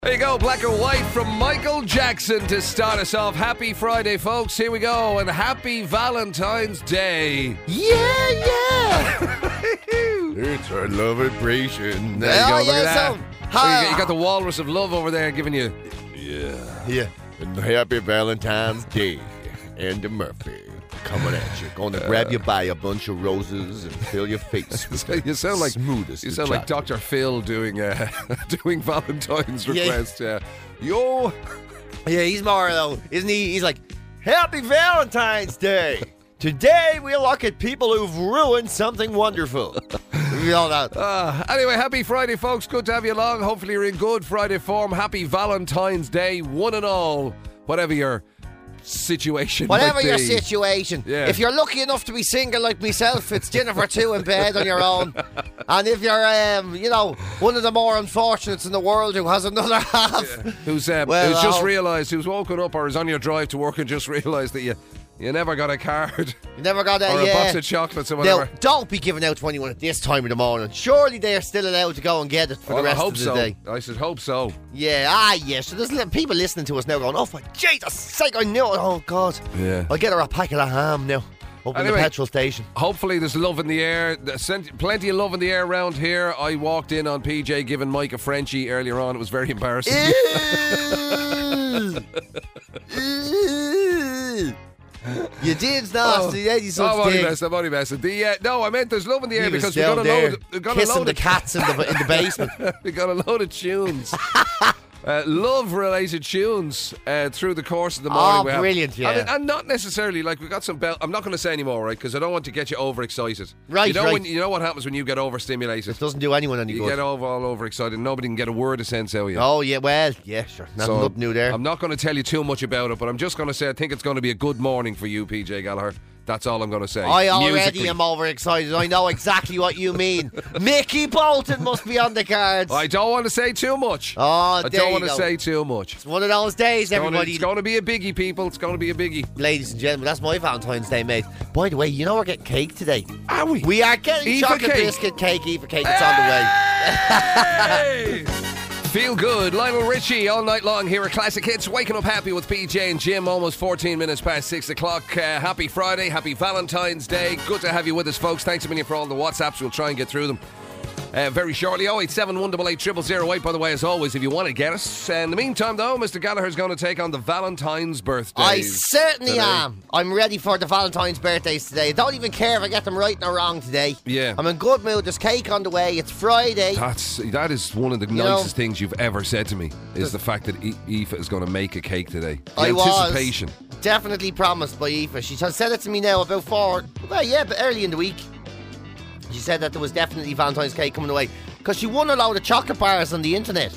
There you go, Black or White from Michael Jackson to start us off. Happy Friday, folks. Here we go, and happy Valentine's Day. Yeah. It's our love vibration. There Oh, you go, look yeah, at so- that. You got the walrus of love over there giving you... Yeah. And happy Valentine's Day. Andy Murphy coming at you. Going to grab you by a bunch of roses and fill your face with You sound like smoothest you of sound like chocolate. Dr. Phil doing doing Valentine's Yeah. request. Yo, Yeah, he's more though, isn't he? He's like, Happy Valentine's Day. Today we look at people who've ruined something wonderful. We all know. anyway, happy Friday, folks. Good to have you along. Hopefully you're in good Friday form. Happy Valentine's Day, one and all. Whatever your situation Whatever might your be. situation. Yeah. If you're lucky enough to be single like myself, it's dinner for two in bed on your own. And if you're, one of the more unfortunates in the world who has another half. Who's Well, just I'll- realised, who's woken up or is on your drive to work and just realised that you never got a card You never got that, or a yeah. box of chocolates or Now, whatever. don't be giving out to anyone at this time of the morning. Surely they're still allowed to go and get it for the Well, I rest hope of the so. day. I should hope so. Yeah, So there's people listening to us now going, oh, for Jesus' sake, I knew it. Oh, God. Yeah. I'll get her a packet of ham now up in Anyway. the petrol station. Hopefully there's love in the air. There's plenty of love in the air around here. I walked in on PJ giving Mike a Frenchie earlier on. It was very embarrassing. You did nasty, Eddie, such I'm only thing. messing. I'm only messing. No, I meant there's love in the air He was because we down got a there load. We got a kissing load the of cats in the basement. we got a load of tunes. Love-related tunes through the course of the morning. Oh, we have. brilliant, yeah. I mean, and not necessarily like we got some. I'm not going to say anymore, right? Because I don't want to get you overexcited. Right, You know right. when you know what happens when you get overstimulated. Doesn't do anyone any You good. get all overexcited. Nobody can get a word of sense out of you. Oh, yeah, well, yeah, sure. Nothing new there. I'm not going to tell you too much about it, but I'm just going to say I think it's going to be a good morning for you, PJ Gallagher. That's all I'm going to say. I already Musically. am overexcited. I know exactly what you mean. Mickey Bolton must be on the cards. I don't want to say too much. Oh, I there don't you want to go. say too much. It's one of those days, everybody. It's going to be a biggie, people. It's going to be a biggie. Ladies and gentlemen, that's my Valentine's Day, mate. By the way, you know we're getting cake today. Are we? We are getting Eva chocolate cake. biscuit cake, Eva cake. It's on the way. Hey! Feel good. Lionel Richie all night long here at Classic Hits. Waking up happy with PJ and Jim. Almost 14 minutes past 6 o'clock. Happy Friday. Happy Valentine's Day. Good to have you with us, folks. Thanks a million for all the WhatsApps. We'll try and get through them very shortly. 087 188 0008, by the way, as always, if you want to get us. In the meantime, though, Mr. Gallagher's going to take on the Valentine's birthdays. I certainly today. am. I'm ready for the Valentine's birthdays today. I don't even care if I get them right or wrong today. Yeah. I'm in good mood. There's cake on the way. It's Friday. That is one of the know- nicest things you've ever said to me, is the fact that Aoife is going to make a cake today. The I anticipation. was definitely promised by Aoife. She said it to me now about but early in the week. She said that there was definitely Valentine's cake coming away because she won a load of chocolate bars on the internet.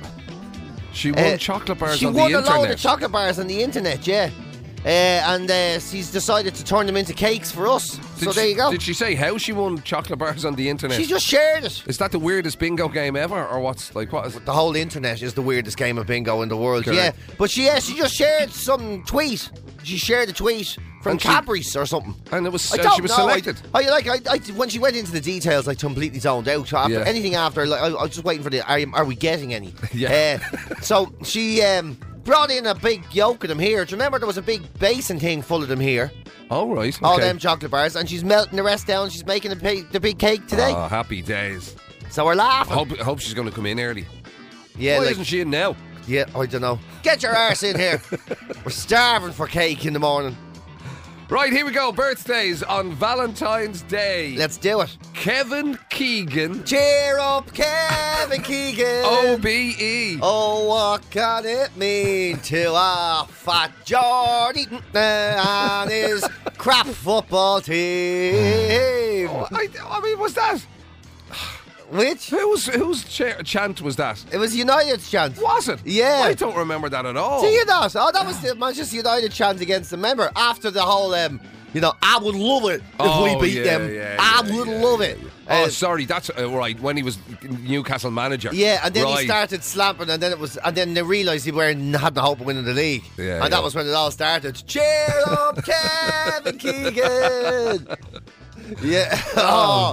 She won chocolate bars She on the won internet. a load of chocolate bars on the internet, yeah. And she's decided to turn them into cakes for us. So there you go. Did she say how she won chocolate bars on the internet? She just shared it. Is that the weirdest bingo game ever, or what is The whole internet is the weirdest game of bingo in the world. Correct. Yeah, but she just shared some tweet. She shared a tweet from And she- Cadbury's or something. And it was I don't she was know. selected. I when she went into the details, I completely zoned out. After Yeah. anything after, like, I was just waiting for the. Are we getting any? Yeah. So she brought in a big yoke of them here. Do you remember there was a big basin thing full of them here? All right. All okay. them chocolate bars, and she's melting the rest down. She's making the big cake today. Oh, happy days. So we're laughing. I hope she's going to come in early. Yeah, Why like, isn't she in now? yeah, I don't know. Get your arse in here. We're starving for cake in the morning. Right, here we go. Birthdays on Valentine's Day. Let's do it. Kevin Keegan, Cheer up, Kevin Keegan. OBE. Oh, what can it mean to a fat Geordie and his crap football team? I mean, was that? Which? Whose chant was that? It was United's chant. Was it? Yeah. I don't remember that at all. Do you not? Oh, that was the Manchester United chant against them. Remember, after the whole, I would love it if we beat them. I would love it. Oh, sorry, that's right. When he was Newcastle manager. Yeah, and then right. he started slamping, and then they realised he had no hope of winning the league. Yeah, and that was when it all started. Cheer up, Kevin Keegan! Yeah. Oh.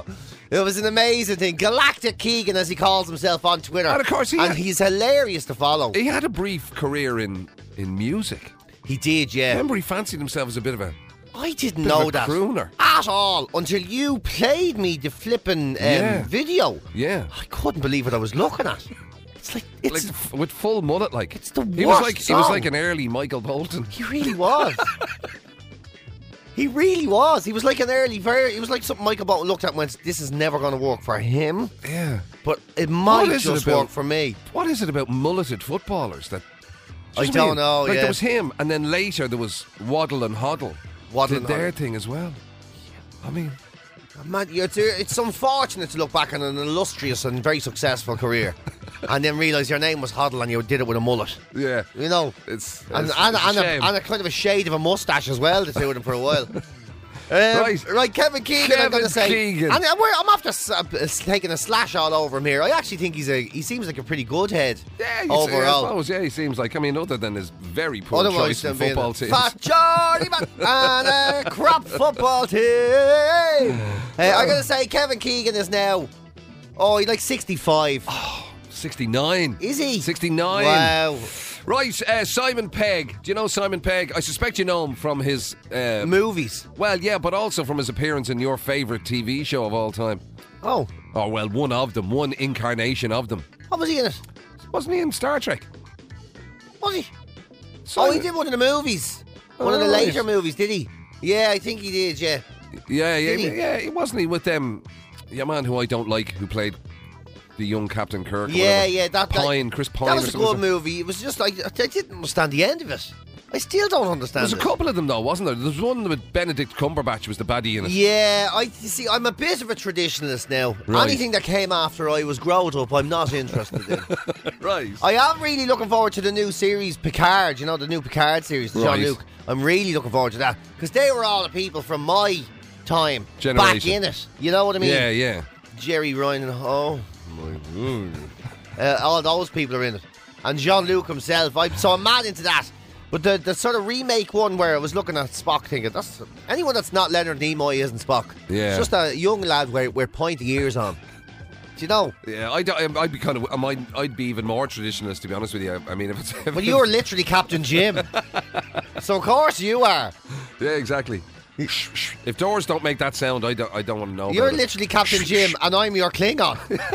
It was an amazing thing. Galactic Keegan, as he calls himself on Twitter. And of course he's hilarious to follow. He had a brief career in music. He did, yeah. Remember, he fancied himself as a bit of a... I didn't bit of know a that crooner. at all until you played me the flipping video. Yeah. I couldn't believe what I was looking at. It's like With full mullet, like. It's the He worst was like song. an early Michael Bolton. He really was. He really was. He was like an early, he was like something Michael Bolton looked at and went, this is never going to work for him. Yeah. But it might is it just about- work for me. What is it about mulleted footballers that... I Just don't know, Like yeah. there was him, and then later there was Waddle and Hoddle. Waddle did and their Hoddle. thing as well. I mean, Man, it's unfortunate to look back on an illustrious and very successful career and then realise your name was Hoddle and you did it with a mullet. yeah. You know? It's And a shame. a kind of a shade of a moustache as well, the two of them for a while. Right, Kevin Keegan, I'm going to say. Keegan. And I'm after taking a slash all over him here. I actually think he seems like a pretty good head Yeah, overall. I suppose, he seems like, I mean, other than his very poor Otherwise, choice in than being football a teams. Fat Charlie Man and a crap football team. I'm going to say Kevin Keegan is now, he's like 65. 69. Is he? 69. Wow. Right, Simon Pegg. Do you know Simon Pegg? I suspect you know him from his... Movies. well, yeah, but also from his appearance in your favourite TV show of all time. Oh. Oh, well, one of them. One incarnation of them. What was he in it? Wasn't he in Star Trek? Was he? Simon- He did one of the movies. One of the Oh, later right. movies, did he? Yeah, I think he did, yeah. Yeah, Did he? yeah. Wasn't he with them? Your man who I don't like, who played the young Captain Kirk. or Yeah, whatever. yeah. Pine, Chris Pine. That or was a something. good movie. It was just like, I didn't understand the end of it. I still don't understand There's a it. couple of them though, wasn't there? There was one with Benedict Cumberbatch was the baddie in it. Yeah, you see, I'm a bit of a traditionalist now. Right. Anything that came after I was growed up, I'm not interested in. Right. I am really looking forward to the new series, Picard. You know, the new Picard series, Right. Jean-Luc. I'm really looking forward to that. Because they were all the people from my time back Generation. in it. You know what I mean? Yeah, yeah. Jerry Ryan and all those people are in it. And Jean-Luc himself. I'm mad into that. But the sort of remake one where I was looking at Spock thinking, that's anyone that's not Leonard Nimoy isn't Spock. Yeah. It's just a young lad with pointy ears on. Do you know? Yeah, I'd be kind of, I'd be even more traditionalist, to be honest with you. I mean, if it's... Well, you're literally Captain Jim. So of course you are. Yeah, exactly. If doors don't make that sound, I don't want to know You're about it. literally Captain Jim and I'm your Klingon.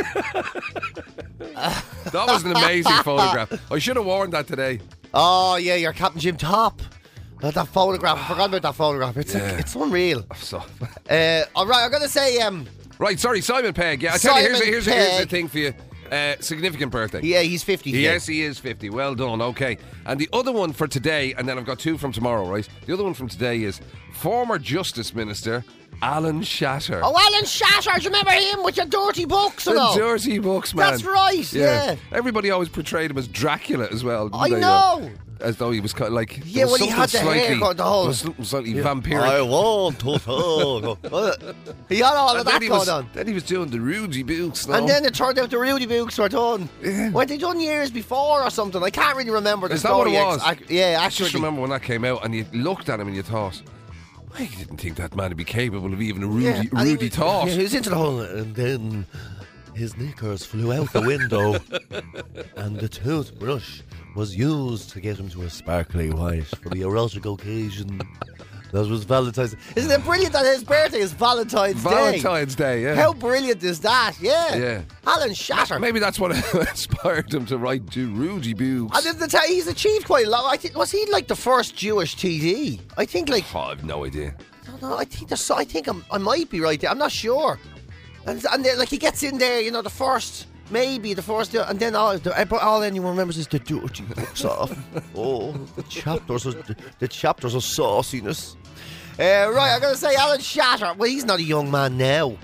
That was an amazing photograph. I should have worn that today. Oh yeah, you're Captain Jim Top. That photograph, I forgot about that photograph. It's Yeah. it's unreal. So, Alright, I'm gonna say right, sorry, Simon Pegg. Yeah, I tell you, Simon here's Pegg. the thing for you. Significant birthday. yeah, he's 50. Yes, he is 50. Well done. Okay. And the other one for today, and then I've got two from tomorrow, right? The other one from today is former Justice Minister Alan Shatter. Oh, Alan Shatter, do you remember him with your dirty books and the all? dirty books, man. That's right, yeah. Everybody always portrayed him as Dracula as well. didn't I they? know. As though he was kind of like... Yeah, there was well, he had something the hair slightly- going, the whole- there was something slightly vampiric. want to talk. He had all of And that then he going was, on. then he was doing the Rudy Books. No? And then it turned out the Rudy books were done. Yeah. Weren't they done years before or something? I can't really remember the Is that what story. it was? Yeah, I actually. just remember when that came out and you looked at him and you thought, I didn't think that man would be capable of even a Rudy, and Rudy thought. Yeah, he was into the whole, and then his knickers flew out the window, and the toothbrush was used to get him to a sparkly white for the erotic occasion. That was Valentine's. Isn't it brilliant that his birthday is Valentine's Day? Valentine's Day, yeah. How brilliant is that? Yeah. Yeah. Alan Shatter. Maybe that's what inspired him to write to Rudy Books. And he's achieved quite a lot. I think was he like the first Jewish TD? I think like Oh, I've no idea. no, I think I might be right there. I'm not sure. And then, like he gets in there, you know, the first, and then all anyone remembers is the dirty books off. Oh, the chapters of sauciness. Right, I'm gonna say Alan Shatter. Well, he's not a young man now.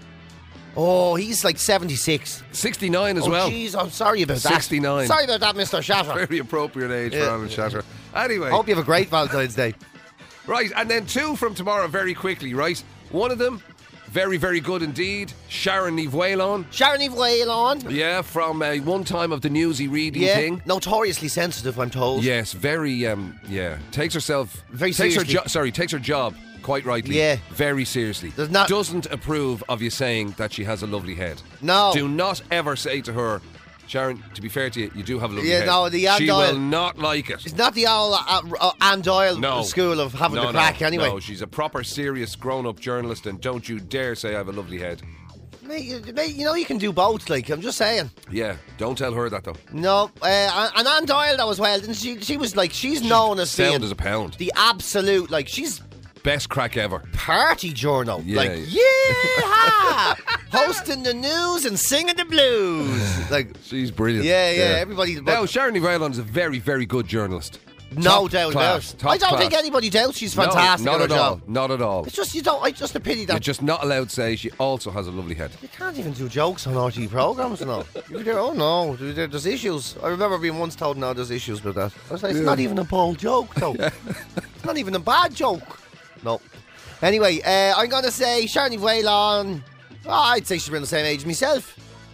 Oh, he's like 76. 69 as Oh, well. jeez, I'm sorry about that. 69. Sorry about that, Mr. Shatter. Very appropriate age for Yeah. Alan Shatter. Anyway, Hope you have a great Valentine's Day. right, and then two from tomorrow very quickly, right? One of them, very, very good indeed. Sharon Niamh Whalon. Sharon Niamh Whalon. Yeah, from one time of the newsy reading Yeah, thing. notoriously sensitive, I'm told. Yes, very, takes herself... Very takes her seriously. takes her job quite rightly, Yeah. very seriously, There's not- doesn't approve of you saying that she has a lovely head. No. Do not ever say to her, Sharon, to be fair to you, you do have a lovely Yeah, head. no, the Anne she Doyle- will not like it. It's not the old Anne Doyle No. school of having No, the crack anyway. No, she's a proper, serious, grown-up journalist, and don't you dare say I have a lovely head. Mate, you know you can do both, like, I'm just saying. Yeah, don't tell her that, though. No, and Anne Doyle, that was well, didn't she? She was like, she's known as Sound being as a pound. the absolute, like, she's Best crack ever. party journal. Yeah. Like, yeah, hosting the news and singing the blues. Like, She's brilliant. yeah, everybody. Now, Sharon Ní Bheagán is a very, very good journalist. No Top doubt class, about it. top I don't class. think anybody doubts she's fantastic No, at her not at all. job. Not at all. It's just it's just a pity You're that just not allowed to say she also has a lovely head. you can't even do jokes on RTE programs now. You're there, oh no, there's issues. I remember being once told, no, there's issues with that. I was like, it's not even a bold joke, though. It's not even a bad joke. No. Anyway, I'm going to say Sharon Ní Bheagán, I'd say she's around the same age as myself.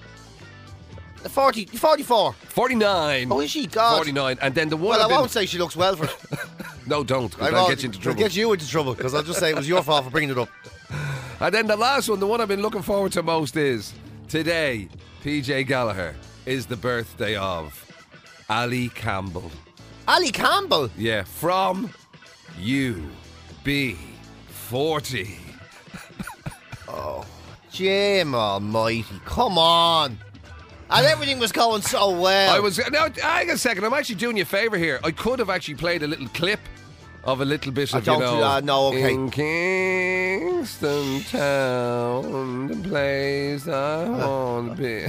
44. 49. Oh, is she? God. 49. And then the one Well, I I've been- won't say she looks well for it. No, don't, because I I'll won't. get you into I'll trouble. get you into trouble, because I'll just say it was your fault for bringing it up. And then the last one, the one I've been looking forward to most is today, PJ Gallagher, is the birthday of Ali Campbell. Ali Campbell. Yeah, from UB40. Jim almighty, come on. And everything was going so well. Now, hang on a second, I'm actually doing you a favour here. I could have actually played a little clip of a little bit of, don't do that, no, okay. In Kingston Town, the place I want to be.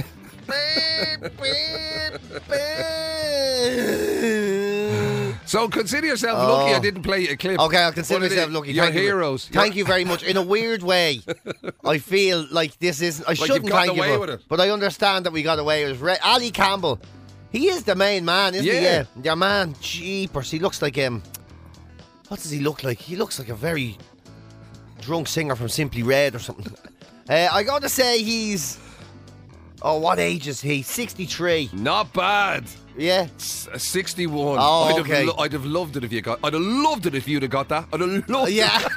So consider yourself lucky I didn't play a clip. Okay, I'll consider What it myself is, lucky. You're Thank you. heroes. Thank you very much. In a weird way, I feel like this is. I shouldn't you've gotten thank away you, with it. but I understand that we got away with it. Ali Campbell, he is the main man, isn't he? Yeah. Yeah, man. Jeepers, he looks like what does he look like? He looks like a very drunk singer from Simply Red or something. I got to say he's. Oh, what age is he? 63. Not bad. Yeah. 61. Oh, okay. I'd have loved it if you got. I'd have loved it if you'd have got that. I'd have loved Yeah.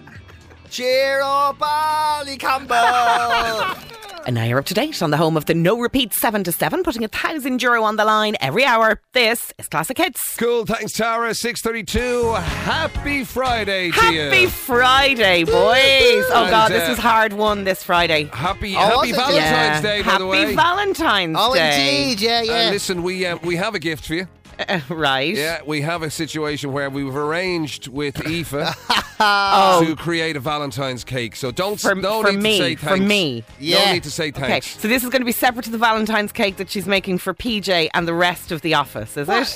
Cheer up, Ali Campbell. And now you're up to date on the home of the no repeat 7 to 7, putting €1,000 on the line every hour. This is Classic Hits. Cool, thanks Tara. 6:32. Happy Friday to you. Happy Friday, boys. Oh, And, God, this was hard won this Friday. Happy was it? Valentine's Day, by the way. Happy Valentine's Oh, Day. indeed, yeah. Listen, we have a gift for you. Right. Yeah, we have a situation where we've arranged with Aoife Oh, to create a Valentine's cake. So no for need to me. say For thanks. me. No Yeah. need to say Okay, thanks. so this is going to be separate to the Valentine's cake that she's making for PJ and the rest of the office, is it?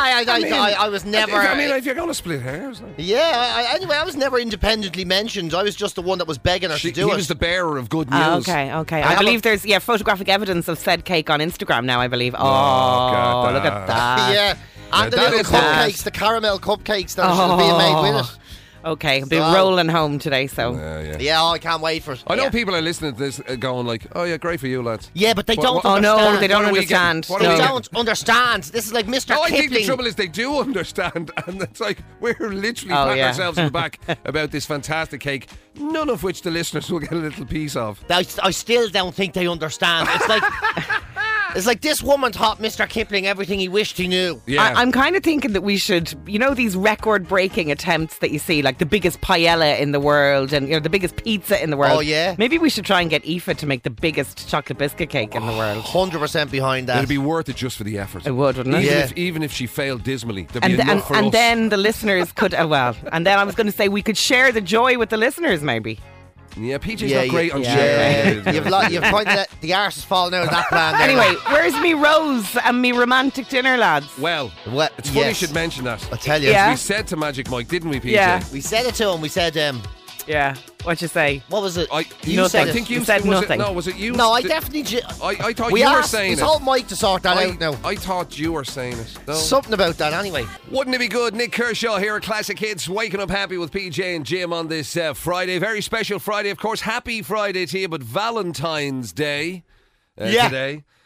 I was never. I mean, if you're going to split hairs. Yeah, anyway, I was never independently mentioned. I was just the one that was begging her to He do it. was the bearer of good news. Okay. I have believe there's photographic evidence of said cake on Instagram now, I believe. Oh, God, look at that. Yeah, and the that little is cupcakes, nice. the caramel cupcakes that are being made with it. Okay, I'll be So- rolling home today, so. Yeah. Yeah, I can't wait for it. I know Yeah. people are listening to this going like, oh yeah, great for you lads. Yeah, but they don't what- Oh understand. no, they don't What are we understand. getting? What are They we No. getting? don't understand. This is like Mr. No, I Kipling. think the trouble is they do understand, and it's like we're literally Oh, patting yeah. ourselves on the back about this fantastic cake, none of which the listeners will get a little piece of. I still don't think they understand. It's like it's like this woman taught Mr. Kipling everything he wished he knew. Yeah, I'm kind of thinking that we should, these record-breaking attempts that you see, like the biggest paella in the world and the biggest pizza in the world. Oh, yeah? Maybe we should try and get Aoife to make the biggest chocolate biscuit cake in the world. 100% behind that. it'd be worth it just for the effort. It would, wouldn't it? Yeah. Even if she failed dismally, there'd be And, enough for us. then the listeners could, and then I was going to say we could share the joy with the listeners, maybe. Yeah, PJ's Yeah, not great on yeah. sharing. You've pointed at the arse is falling out of that plan. There. Anyway, where's me rose and me romantic dinner, lads? Well, Well, it's funny you yes. should mention that. I tell you, Yeah. We said to Magic Mike, didn't we, PJ? Yeah. we said it to him. We said, Yeah, what you say? what was it? You Nothing. said, I think you You said was nothing. It, no, was it you? No, I Did- definitely. I thought We you were asked. saying We it. told Mike to sort that out now. I thought you were saying it. No. Something about that, anyway. Wouldn't it be good? Nick Kershaw here at Classic Hits, waking up happy with PJ and Jim on this Friday. Very special Friday, of course. Happy Friday to you, but Valentine's Day Yeah. today.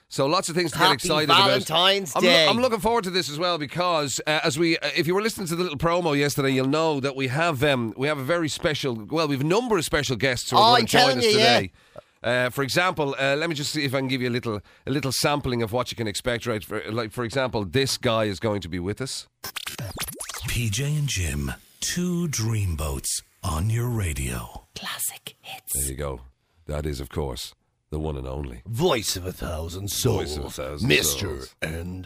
So lots of things to get Happy excited Valentine's about. Day. I'm looking forward to this as well because if you were listening to the little promo yesterday, you'll know that we have a very special. Well, we have a number of special guests who are going to join us today. For example, let me just see if I can give you a little sampling of what you can expect. Right, for example, this guy is going to be with us. PJ and Jim, 2 dreamboats on your radio. Classic hits. There you go. That is, of course, the one and only Voice of a thousand souls. Voice of a thousand Mr. souls. and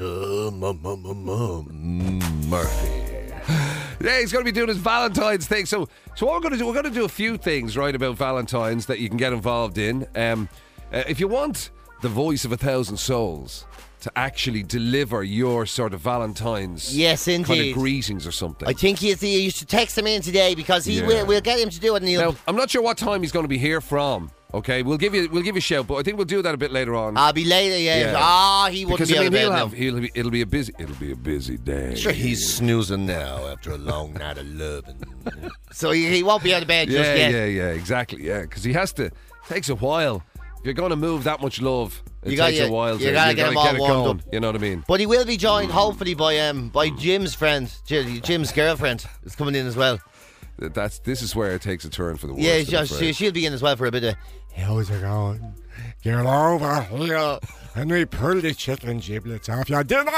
Murphy. Yeah, he's going to be doing his Valentine's thing. So what we're going to do a few things, right, about Valentine's that you can get involved in. If you want the voice of a thousand souls to actually deliver your sort of Valentine's Yes, kind indeed. of greetings or something. I think you should text him in today because Yeah. we'll get him to do it. And he'll, Now, I'm not sure what time he's going to be here from. Okay, we'll give you a shout, but I think we'll do that a bit later on. I'll be later. Yeah. He wouldn't because be I out mean, of bed. it'll be a busy day. Sure, he's snoozing now after a long night of loving. So he won't be out of bed just Yeah, yet. exactly. Yeah, because he has to. It takes a while. If you're going to move that much love, it You takes gotta- a while. you gotta get him all it warmed going. up. You know what I mean? But he will be joined, hopefully, by Jim's friend, Jim's girlfriend is coming in as well. This is where it takes a turn for the worse. Yeah, I'm afraid. she'll be in as well for a bit of. How's it going? Get over here and we pull the chicken giblets off your dinner.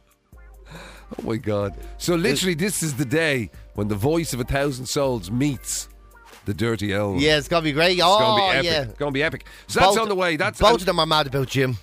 Oh my God! So literally, this is the day when the voice of a thousand souls meets the dirty elm. Yeah, it's gonna be great. It's going to be epic. yeah. It's going to be epic. So that's on the way. Both of them are mad about Jim.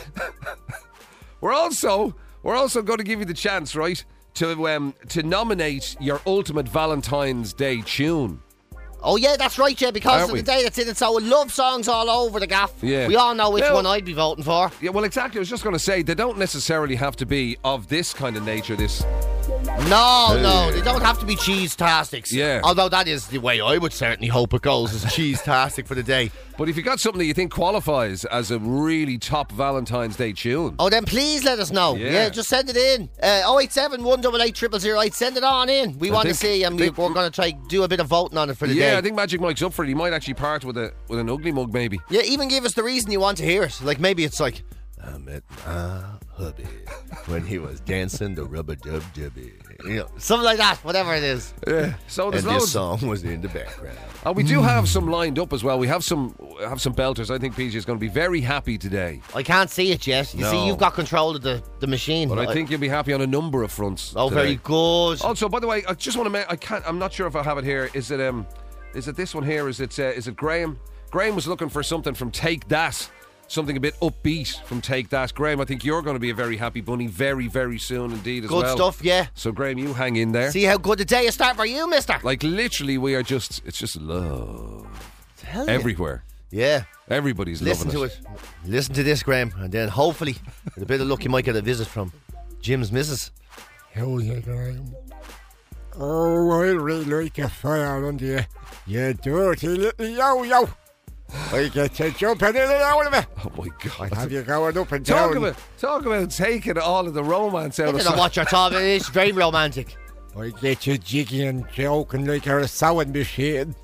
We're also going to give you the chance, right, to nominate your ultimate Valentine's Day tune. Oh yeah, that's right, yeah, because Aren't of we? the day that's in it. So love songs all over the gaff. Yeah. We all know which Now- one I'd be voting for. Yeah, well, exactly. I was just going to say they don't necessarily have to be of this kind of nature. No, they don't have to be cheese-tastics. Yeah. Although that is the way I would certainly hope it goes, is cheese-tastic for the day. But if you got something that you think qualifies as a really top Valentine's Day tune, Oh, then please let us know. Yeah. Yeah, just send it in. 087 188 008. Send it on in. We want to think- see, and we're going to try do a bit of voting on it for the yeah, day. I think Magic Mike's up for it. He might actually part with an ugly mug, maybe. Yeah, even give us the reason you want to hear it. Like maybe it's like, I met my hubby when he was dancing the rubber dub dubby. You know, something like that, whatever it is. Yeah. So and there's this loads. song was in the background. And we do have some lined up as well. We have some belters. I think PJ is going to be very happy today. I can't see it yet. You No. see, you've got control of the machine. But I think you'll be happy on a number of fronts. Oh, today. very good. Also, by the way, I just want to I'm not sure if I have it here. Is it this one here? Is it Graham? Graham was looking for something from Take That. Something a bit upbeat from Take That. Graham, I think you're going to be a very happy bunny very, very soon indeed as Good well. stuff, yeah. So, Graham, you hang in there. See how good a day is start for you, mister. Like, literally, it's just love Tell you. everywhere. Yeah. Everybody's Listen loving to it. Listen to this, Graham, and then hopefully, with a bit of luck, you might get a visit from Jim's missus. How's it going? Oh, I really like a fire under you. You dirty little yo-yo. I get you jumping in and out of it. Oh, my I'll God. have you going up and Talk down. about taking all of the romance out I of don't know what you're talking about. It's very romantic. I get you jiggy and joking like you're a sewing machine.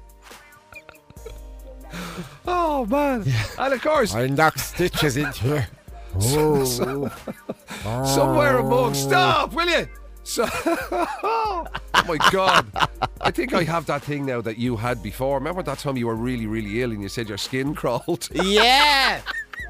Oh, man. And, of course, I'll knock stitches into you. Oh, somewhere among. Stop, will you? So, oh my God! I think I have that thing now that you had before. Remember that time you were really, really ill and you said your skin crawled? Yeah.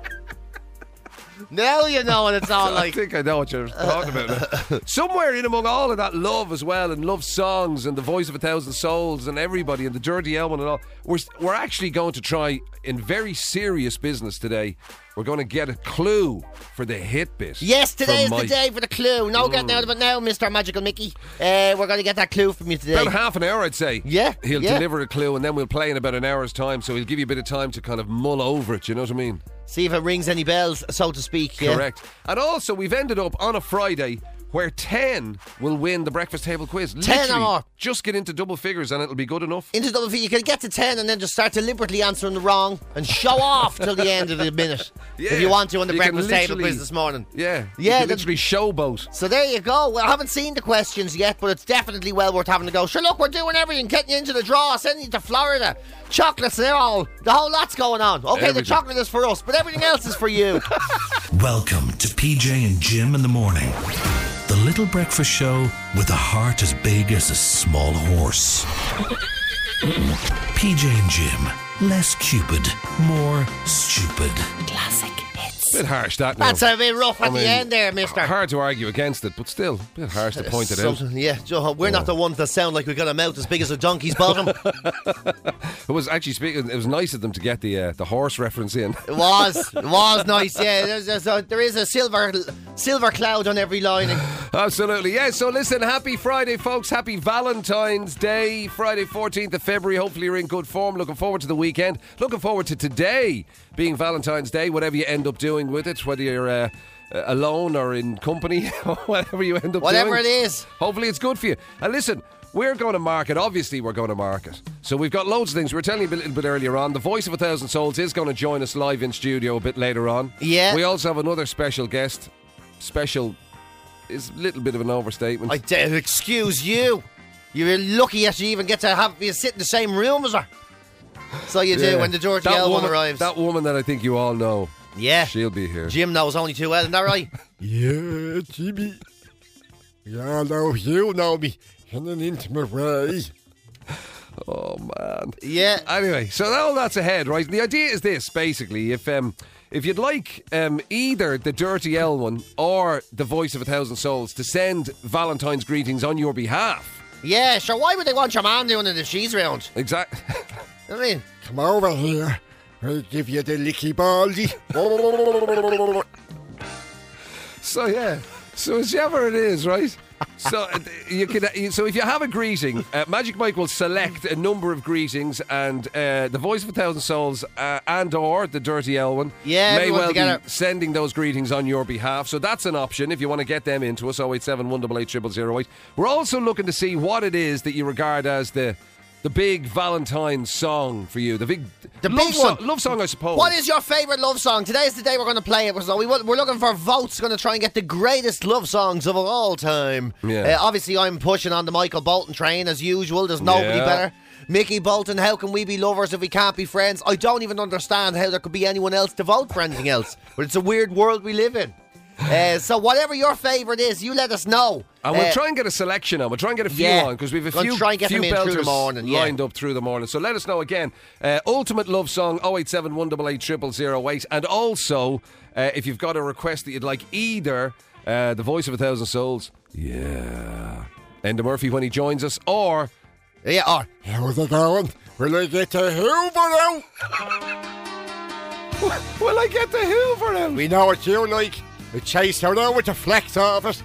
Now you know what it's all I like. think I know what you're talking about now. Somewhere in among all of that love as well, and love songs and the voice of a thousand souls and everybody and the dirty Elman and all, we're actually going to try in very serious business today. We're going to get a clue for the hit bit. Yes, today is from the Mike. day for the clue. No getting out of it now, Mr. Magical Mickey. We're going to get that clue from you today. About half an hour, I'd say. Yeah, He'll yeah. deliver a clue and then we'll play in about an hour's time. So he'll give you a bit of time to kind of mull over it. You know what I mean? See if it rings any bells, so to speak. Yeah. Correct. And also, we've ended up on a Friday where 10 will win the breakfast table quiz. 10 or more. Just get into double figures and it'll be good enough. Into double figures. You can get to 10 and then just start deliberately answering the wrong and show off till the end of the minute. Yeah. If you want to on the You can breakfast table literally- quiz this morning. Yeah. Yeah, You can literally showboat. So there you go. Well, I haven't seen the questions yet, but it's definitely well worth having a go. Sure, look, we're doing everything. Getting you into the draw, sending you to Florida. Chocolates, the whole lot's going on. Okay, Everything. the chocolate is for us, but everything else is for you. Welcome to PJ and Jim in the morning. The little breakfast show with a heart as big as a small horse. PJ and Jim. Less Cupid, more stupid. Classic hits. Bit harsh, that now. That's a bit rough at I mean, the end there, mister. Hard to argue against it, but still, a bit harsh to point it out. Something- Yeah, Joe, we're not the ones that sound like we got a mouth as big as a donkey's bottom. It was actually speaking. It was nice of them to get the horse reference in. It was nice, yeah. There is a silver cloud on every lining. Absolutely, yeah. So listen, happy Friday, folks. Happy Valentine's Day, Friday 14th of February. Hopefully you're in good form. Looking forward to the weekend. Looking forward to today being Valentine's Day, whatever you end up doing with it, whether you're alone or in company, whatever you end up doing. Whatever it is. Hopefully it's good for you. And listen, we're going to market. Obviously, we're going to market. So we've got loads of things. We were telling you a little bit earlier on. The Voice of 1,000 Souls is going to join us live in studio a bit later on. Yeah. We also have another special guest. Special is a little bit of an overstatement. Excuse you. You're lucky that you even get to sit in the same room as her. So you do Yeah. when the Dirty That L one woman- arrives. That woman that I think you all know. Yeah. She'll be here. Jim knows only too well, isn't that right? Yeah, Jimmy. Yeah, no, you know me in an intimate way. Oh, man. Yeah. Anyway, so all that's ahead, right? The idea is this, basically. If you'd like either the Dirty L one or the Voice of 1,000 Souls to send Valentine's greetings on your behalf. Yeah, sure. Why would they want your man doing it if she's round? Exactly. I mean, Come over here. I'll give you the licky baldy. So, yeah. So, whichever it is, right? So so if you have a greeting, Magic Mike will select a number of greetings, and the Voice of 1,000 Souls and or the Dirty L one Yeah, may everyone well together. be sending those greetings on your behalf. So that's an option if you want to get them into us. 087 188 0008. We're also looking to see what it is that you regard as the big Valentine's song for you. The big big one. love song, I suppose. what is your favourite love song? Today's the day we're going to play it. So we're looking for votes. Going to try and get the greatest love songs of all time. Yeah. Obviously, I'm pushing on the Michael Bolton train as usual. There's nobody Yeah. better. Mickey Bolton, how can we be lovers if we can't be friends? I don't even understand how there could be anyone else to vote for anything else. But it's a weird world we live in. So whatever your favourite is, you let us know. And we'll try and get a selection on. We'll try and get a few yeah. on because we've a Gonna few, try and get few them in through the belters morning, yeah. lined up through the morning. So let us know again. Ultimate Love Song 087 188 0008. And also, if you've got a request that you'd like either the Voice of 1,000 Souls, yeah, Enda Murphy when he joins us, or Yeah, or How's it going? Will I get to Hoover now? will I get the Hoover out? We know what you like. We chase her out with the flex of it.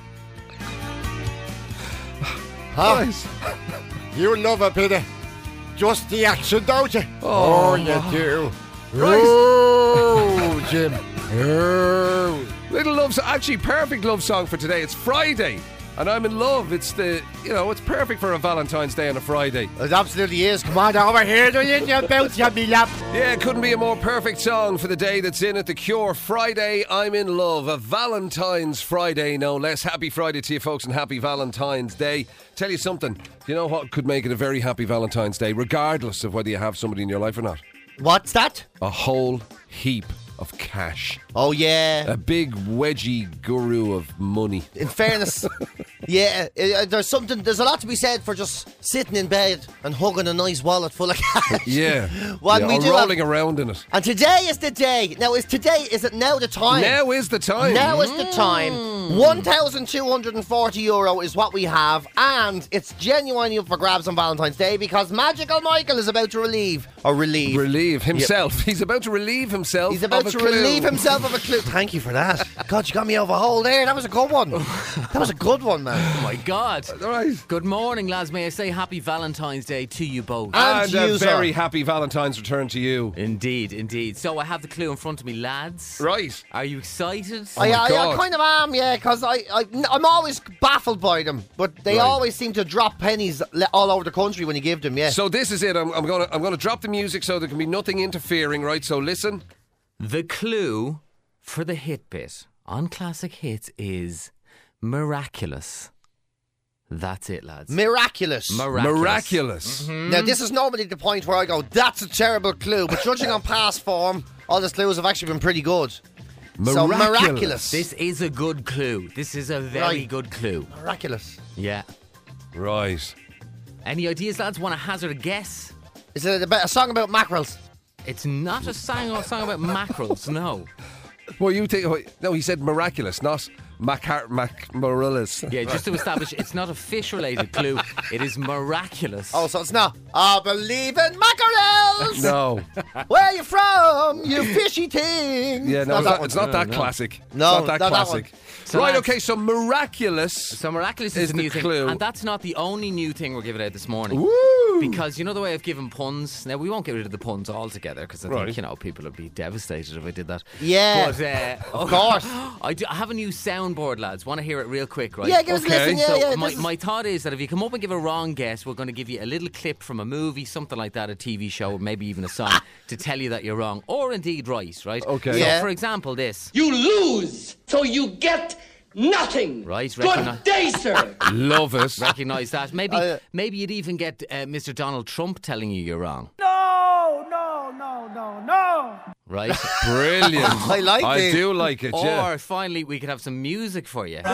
Nice. You love a bit of just the action, don't you? Oh, you do. Right. Oh, Jim. Oh. Little love song, actually perfect love song for today. It's Friday. And I'm in love. It's it's perfect for a Valentine's Day on a Friday. it absolutely is. Come on Over here, do you bounce your me lap? Yeah, it couldn't be a more perfect song for the day that's in it. The Cure, Friday, I'm in love. A Valentine's Friday, no less. Happy Friday to you folks and happy Valentine's Day. Tell you something, you know what could make it a very happy Valentine's Day, regardless of whether you have somebody in your life or not? What's that? A whole heap of cash. Oh, yeah. A big wedgie guru of money. In fairness, yeah, there's a lot to be said for just sitting in bed and hugging a nice wallet full of cash. Yeah. Well, Yeah, we or do rolling around in it. And today is the day. Now, is it now the time? Now is the time. Now is the time. €1,240 is what we have, and it's genuinely up for grabs on Valentine's Day because Magical Michael is about to relieve himself. He's about to relieve himself. He's about of a to clue. relieve himself of a clue. Thank you for that. God, you got me over a hole there. That was a good one. That was a good one, man. man. Oh my God. All right. Good morning, lads. May I say happy Valentine's Day to you both. And And a you, sir. very happy Valentine's return to you. Indeed. So I have the clue in front of me, lads. Right. Are you excited? I God. kind of am, yeah, because I'm always baffled by them, but they Right. always seem to drop pennies all over the country when you give them, yeah. So this is it. I'm gonna drop the music so there can be nothing interfering, right? So listen. The clue for the hit bit on Classic Hits is miraculous. That's it, lads. Miraculous. Miraculous. Now, this is normally the point where I go, that's a terrible clue, but judging on past form, all the clues have actually been pretty good. So, miraculous. This is a good clue. This is a very Right. good clue. Miraculous. Yeah. Right. Any ideas, lads? Want to hazard a guess? Is it a song about mackerels? It's not a song about mackerels, no. Well, you think? No, he said miraculous, not Macmorillus. Yeah, just to establish, it's not a fish-related clue. It is miraculous. Oh, so it's not. I believe in mackerels! No. Where you from, you fishy thing? Yeah, no, that it's not that No. classic. No, it's not that not that classic. one. So Right, lads- okay, so miraculous. So miraculous is is a the new thing, clue. and that's not the only new thing we're giving out this morning. Woo! Because you know the way of giving puns. Now we won't get rid of the puns altogether because I Right. think people would be devastated if I did that. Yeah. But, Of course. I have a new soundboard, lads. Want to hear it real quick, right? Yeah, give us a Okay. listen. Yeah, So yeah. my, this is- my thought is that if you come up and give a wrong guess, we're going to give you a little clip from a movie, something like that, a TV show, or maybe even a song, to tell you that you're wrong, or indeed right, right? Okay. So, Yeah. for example, this, You lose, so you get nothing. right? Good day, sir. Love it. Recognise that. Maybe Oh, maybe you'd even get Mr. Donald Trump telling you you're wrong. No. Right? Brilliant. I like I it. do like it, yeah. Or finally, we could have some music for you.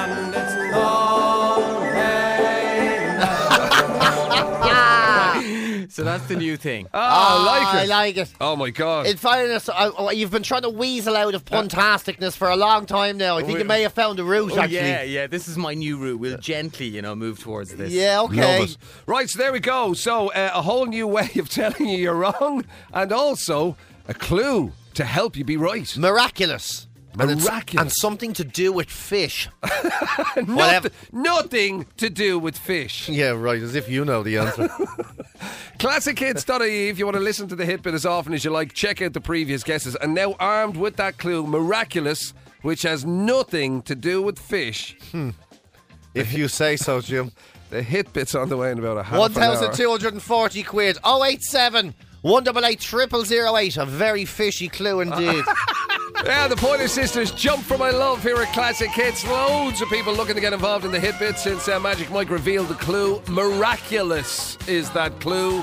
So that's the new thing. Oh, I like I it. like it. Oh, my God. In fairness, you've been trying to weasel out of puntasticness for a long time now. I think you may have found a route, Oh, actually. yeah. This is my new route. We'll gently, move towards this. Yeah, okay. Love it. Right, so there we go. So a whole new way of telling you you're wrong, and also a clue to help you be right. Miraculous. Miraculous. And something to do with fish. Whatever. Nothing to do with fish. Yeah, right, as if you know the answer. ClassicHits.ie if you want to listen to the hit bit as often as you like. Check out the previous guesses. And now armed with that clue, miraculous, which has nothing to do with fish. If you say so, Jim. The hit bit's on the way in about a half an hour. 1,240 quid. 087 188 0008. A very fishy clue indeed. Yeah, the Pointer Sisters, Jump for My Love here at Classic Hits. Loads of people looking to get involved in the hit bit since Magic Mike revealed the clue. Miraculous is that clue.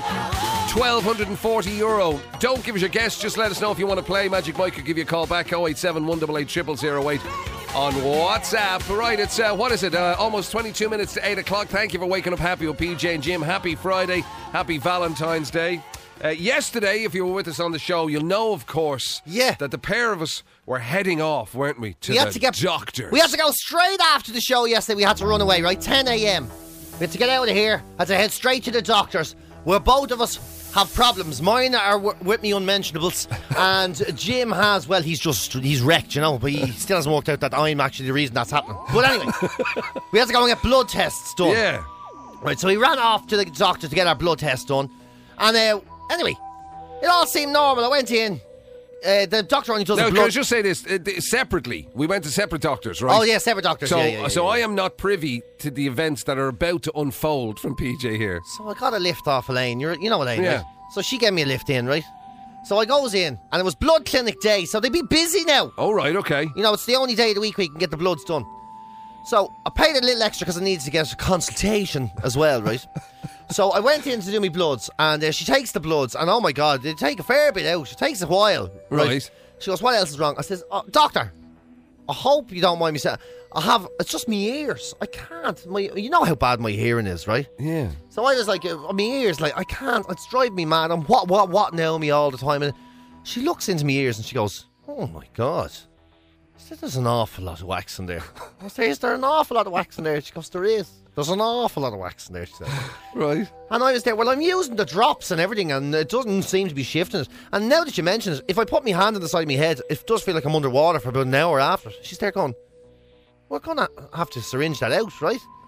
€1,240. Don't give us your guess, just let us know if you want to play. Magic Mike will give you a call back, 087 188 0008 on WhatsApp. Right, it's, what is it, almost 22 minutes to 8 o'clock. Thank you for waking up happy with PJ and Jim. Happy Friday, happy Valentine's Day. Yesterday, if you were with us on the show, you'll know, of course, that the pair of us were heading off, weren't we, to the doctors. We had to go straight after the show yesterday. We had to run away, right? 10 a.m. We had to get out of here, had to head straight to the doctors, where both of us have problems. Mine are with me unmentionables, and Jim has, well, he's wrecked, but he still hasn't worked out that I'm actually the reason that's happening. But anyway, we had to go and get blood tests done. Yeah. Right, so we ran off to the doctor to get our blood test done, and anyway, it all seemed normal. I went in. The doctor only does Now, a can blood. I just say this? Separately. We went to separate doctors, right? Oh, yeah, separate doctors. So, yeah. so I am not privy to the events that are about to unfold from PJ here. So I got a lift off Elaine. You know Elaine, Yeah. right? So she gave me a lift in, right? So I goes in, and it was blood clinic day, so they'd be busy now. Oh, right, okay. It's the only day of the week we can get the bloods done. So I paid a little extra because I needed to get a consultation as well, right? So I went in to do my bloods, and she takes the bloods, and oh my God, they take a fair bit out. It takes a while, Right. She goes, what else is wrong? I says, doctor, I hope you don't mind me saying, it's just my ears. I can't. You know how bad my hearing is, right? Yeah. So I was like, my ears, like, I can't. It's driving me mad. I'm what now me all the time. And she looks into my ears and she goes, oh my God. She said, there's an awful lot of wax in there. I said, is there an awful lot of wax in there? She goes, there is. There's an awful lot of wax in there, she said. Right. And I was there, well, I'm using the drops and everything, and it doesn't seem to be shifting it. And now that you mention it, if I put my hand on the side of my head, it does feel like I'm underwater for about an hour after. She's there going, we're going to have to syringe that out, right?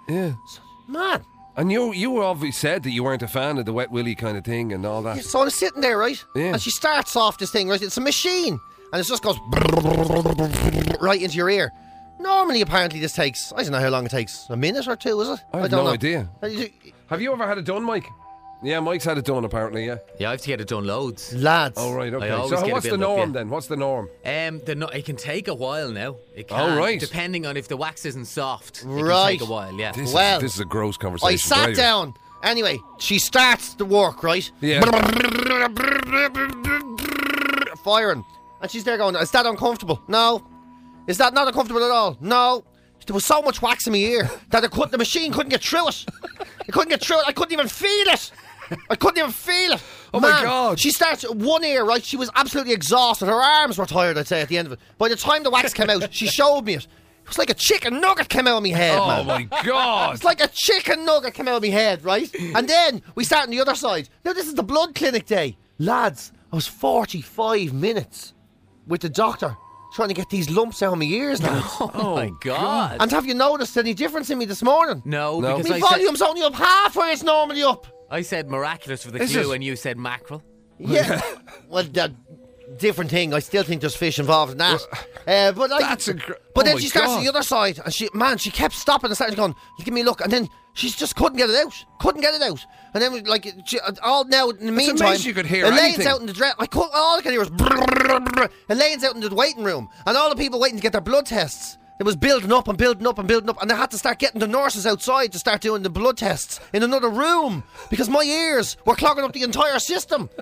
Yeah. Man. And you obviously said that you weren't a fan of the wet willy kind of thing and all that. Yeah, so I'm sitting there, right? Yeah. And she starts off this thing, right? It's a machine. And it just goes right into your ear. Normally, apparently, this takes, I don't know how long it takes. A minute or two, is it? I have don't no know. idea. Have you ever had it done, Mike? Yeah, Mike's had it done, apparently, yeah. Yeah, I have to get it done loads. Lads. Oh, right, okay. I always So get a what's the build-up, norm yeah. then? What's the norm? It can take a while now. It can, Oh, right. depending on if the wax isn't soft. It Right. can take a while, yeah. This is a gross conversation. I sat but down. Anyway, she starts the work, right? Yeah. Firing. And she's there going, is that uncomfortable? No. Is that not uncomfortable at all? No. There was so much wax in my ear that the machine couldn't get through it. It couldn't get through it. I couldn't even feel it. I couldn't even feel it. Oh, Man, my God. She starts one ear, right? She was absolutely exhausted. Her arms were tired, I'd say, at the end of it. By the time the wax came out, she showed me it. It was like a chicken nugget came out of my head, Oh, man. my God. It's like a chicken nugget came out of my head, right? And then we start on the other side. Now, this is the blood clinic day. Lads, I was 45 minutes with the doctor trying to get these lumps out of my ears, lads. Oh, my God. And have you noticed any difference in me this morning? No, No. because My I said, volume's only up halfway it's normally up. I said miraculous for the Is clue it? and you said mackerel. Yeah. Well, that different thing. I still think there's fish involved in that. But like, That's but then my she starts God. on the other side, and she kept stopping and started going, give me a look, and then she just couldn't get it out. Couldn't get it out. And then like all now in the meantime, amazing you could hear Elaine's anything. out in the dress. All I could hear was Elaine's out in the waiting room, and all the people waiting to get their blood tests. It was building up and building up and building up, and they had to start getting the nurses outside to start doing the blood tests in another room because my ears were clogging up the entire system.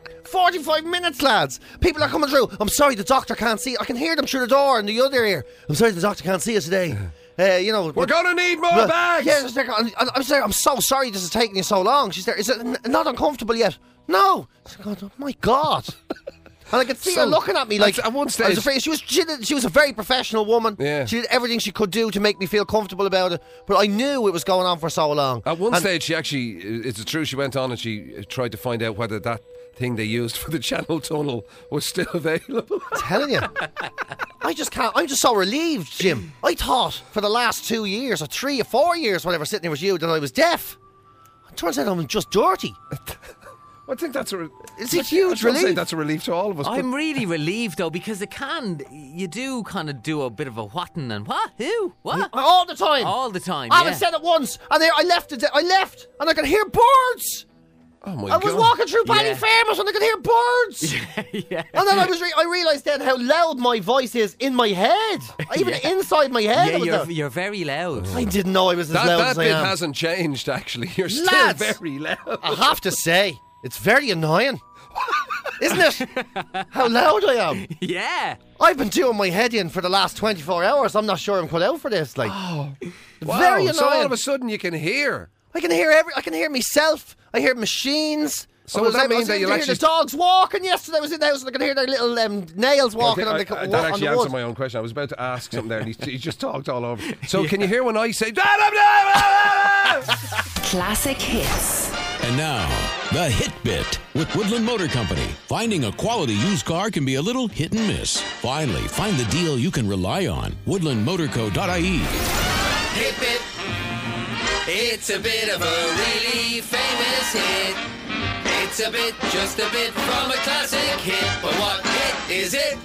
45 minutes, lads. People are coming through. I'm sorry, the doctor can't see. I can hear them through the door in the other ear. I'm sorry, the doctor can't see us today. We're going to need more bags. Yeah, I'm so sorry this is taking you so long. She's there. Is it not uncomfortable yet? No. Oh my God. And I could see her looking at me like at one stage. I was afraid. She was a very professional woman. Yeah. She did everything she could do to make me feel comfortable about it. But I knew it was going on for so long. At one stage, she actually, it's true, she went on and she tried to find out whether that thing they used for the Channel Tunnel was still available. I'm telling you. I just can't. I'm just so relieved, Jim. I thought for the last 2 years or 3 or 4 years, whatever, sitting here with you, that I was deaf. It turns out I'm just dirty. I think that's a It's a huge I would say relief. that's a relief to all of us. but- I'm really relieved though because you do kind of do a bit of a whatting and what, who, what, All the time. all the time. I yeah. said it once, and I left, and I could hear birds. oh my I was God. walking through Yeah. Ballyfermot and I could hear birds. yeah. And then I realised then how loud my voice is in my head. Even inside my head. Yeah, it was loud. you're very loud. I didn't know I was as loud That as I bit am. hasn't changed, actually. You're still Lads. very loud. I have to say, it's very annoying. Isn't it? How loud I am. Yeah. I've been doing my head in for the last 24 hours. I'm not sure I'm cut out for this. Like, Wow. very annoying. So all of a sudden you can hear. I can hear I can hear myself. I hear machines. So I was does that able- I mean was that able you'll to hear actually- the dogs walking yesterday? I was in the house and I could hear their little nails walking on the that on actually the answered wood. my own question. I was about to ask something there and he just talked all over. So can you hear when I say... Classic hits. And now, the Hit Bit with Woodland Motor Company. Finding a quality used car can be a little hit and miss. Finally, find the deal you can rely on. woodlandmotorco.ie. Hit Bit. It's a bit of a really famous hit. It's a bit, just a bit from a classic hit. But what hit is it?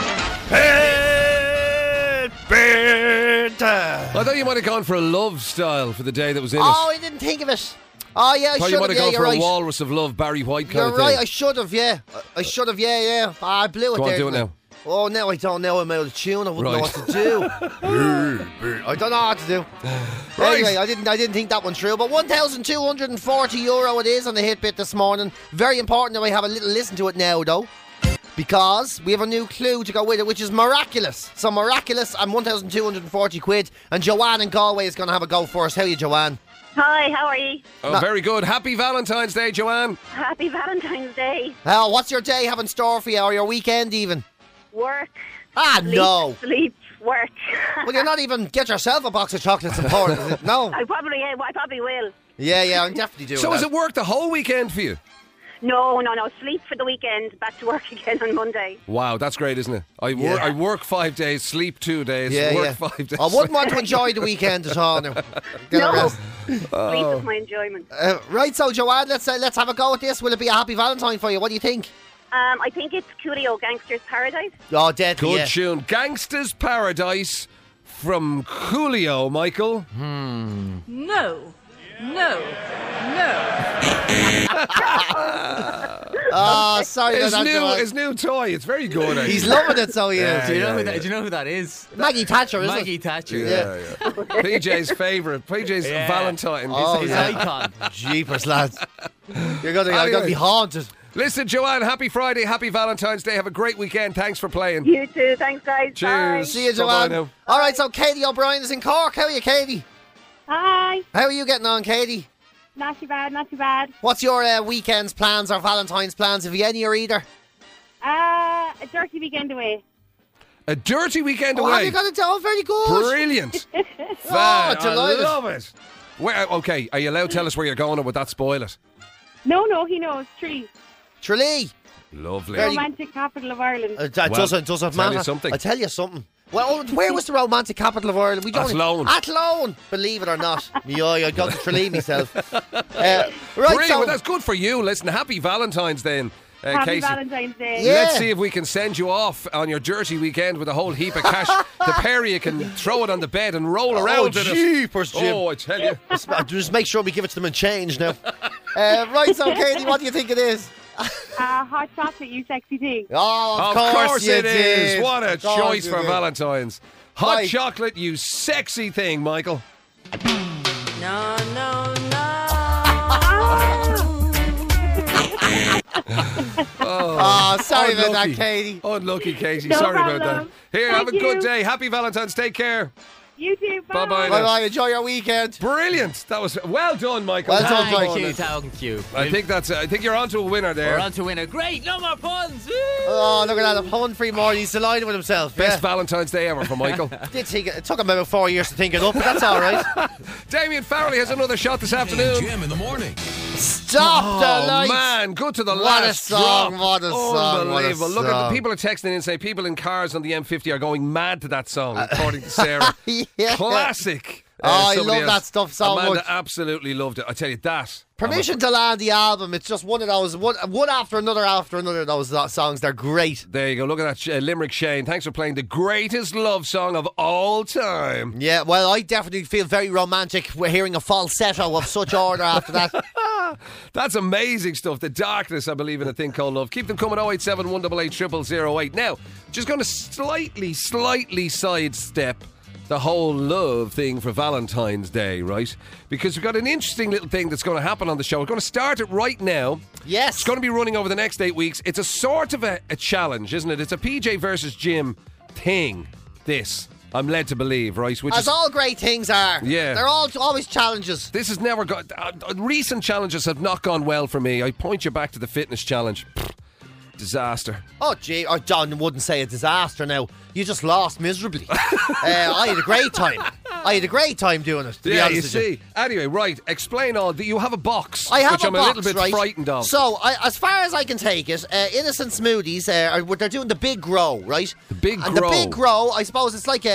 I thought you might have gone for a Love style for the day that was in Oh, it. I didn't think of it. Oh, yeah, I Thought should you have. might have Yeah, gone you're for right. a Walrus of Love, Barry White kind You're of right. thing. I should have. Yeah, I should have. Yeah. I blew it Go on, there. do it didn't I? now. Oh, now I don't know. I'm out of tune. I wouldn't know Right. what to do. I don't know what to do. Right. Anyway, I didn't think that one through. But €1,240 it is on the hit bit this morning. Very important that we have a little listen to it now, though, because we have a new clue to go with it, which is miraculous. So miraculous and 1,240 quid. And Joanne in Galway is going to have a go first. How are you, Joanne? Hi, how are you? Oh, very good. Happy Valentine's Day, Joanne. Happy Valentine's Day. What's your day having in store for you, or your weekend even? Work. No. Sleep, work. Well, you're not even get yourself a box of chocolates and pour it, is it? No. I probably will. Yeah, I'm definitely doing So that. has it worked the whole weekend for you? No. Sleep for the weekend, back to work again on Monday. Wow, that's great, isn't it? I work 5 days, sleep 2 days, work 5 days. I wouldn't want to enjoy the weekend at all now. No. Sleep is my enjoyment. Right, so Joanne, let's have a go at this. Will it be a happy Valentine for you? What do you think? I think it's Coolio, Gangster's Paradise. Oh, dead. Good tune. Gangster's Paradise from Coolio, Michael. No. Oh, sorry. His new toy. It's very good. Actually. He's loving it, so he is. Do you know who that is? Maggie Thatcher, isn't Maggie Thatcher. Yeah. PJ's favourite. PJ's Valentine. Oh, His icon. Jeepers, lads. You're going to be haunted. Listen, Joanne, happy Friday, happy Valentine's Day. Have a great weekend. Thanks for playing. You too. Thanks, guys. Cheers. Bye. See you, Joanne. Bye-bye now. All right, so Katie O'Brien is in Cork. How are you, Katie? Hi. How are you getting on, Katie? Not too bad. What's your weekend's plans or Valentine's plans? Have you any or either? A dirty weekend away. A dirty weekend Have away. you got it down? Very good. Brilliant. Oh, delighted. I love it. Okay, are you allowed to tell us where you're going, or would that spoil it? No, he knows. Tralee. Lovely. Romantic capital of Ireland. It doesn't tell matter. you something. I'll tell you something. Well, where was the romantic capital of Ireland? Athlone. Athlone. Believe it or not. I got to Tralee myself. Right, Brilliant. so Well, that's good for you. Listen, happy Valentine's Day. Happy Casey. Valentine's Day. Yeah. Let's see if we can send you off on your dirty weekend with a whole heap of cash. The pair of you can throw it on the bed and roll around in it. jeepers, Jim. Oh, I tell you. Just make sure we give it to them in change now. Right, so Katie, what do you think it is? Hot chocolate, you sexy thing. Oh, Of course you it did. is. What a Of course choice you for did. Valentine's. Hot Right. chocolate, you sexy thing, Michael. No. Oh, sorry about that, Unlucky. Katie. Unlucky, Katie. No Sorry about that. problem. Here, Thank have a good you. day. Happy Valentine's. Take care. You too. Bye. Bye-bye. Bye-bye. Enjoy your weekend. Brilliant. That was well done, Michael. Well done, Thank you. I think you're onto a winner there. We're on to winner. Great, no more puns. Woo! Oh, look at that. I'm Humphrey Moore. He's delighted with himself. Best Valentine's Day ever for Michael. It took him about 4 years to think it up, but that's all right. Damien Farrelly has another shot this afternoon. Jim in the morning. Stop the lights. Man, good to the What a last song, drop. what a song, what a Unbelievable. Look at song. the people are texting in and say people in cars on the M50 are going mad to that song, according to Sarah. Yeah. Classic. Oh, I somebody love that stuff so Amanda much. absolutely loved it. I tell you that. Permission to Land, the album. It's just one of those, one after another of those songs. They're great. There you go. Look at that, Limerick Shane. Thanks for playing the greatest love song of all time. Yeah, well, I definitely feel very romantic hearing a falsetto of such order after that. That's amazing stuff. The Darkness, I believe in a thing called love. Keep them coming 087 188 0008. Now, just going to slightly sidestep the whole love thing for Valentine's Day, right? Because we've got an interesting little thing that's going to happen on the show. We're going to start it right now. Yes. It's going to be running over the next 8 weeks. It's a sort of a challenge, isn't it? It's a PJ versus Jim thing, this. I'm led to believe, right? Which As is, all great things are. Yeah. They're always challenges. this has never got... recent challenges have not gone well for me. I point you back to the fitness challenge. Disaster. Oh, gee, John wouldn't say a disaster now. You just lost miserably. I had a great time. Doing it, to be Yeah, honest you with see. Anyway, right, explain all. You have a box, I have which a I'm box, a little bit right? frightened of. So, as far as I can take it, Innocent Smoothies, they're doing the Big Grow, right? The Big and Grow. the Big Grow, I suppose it's like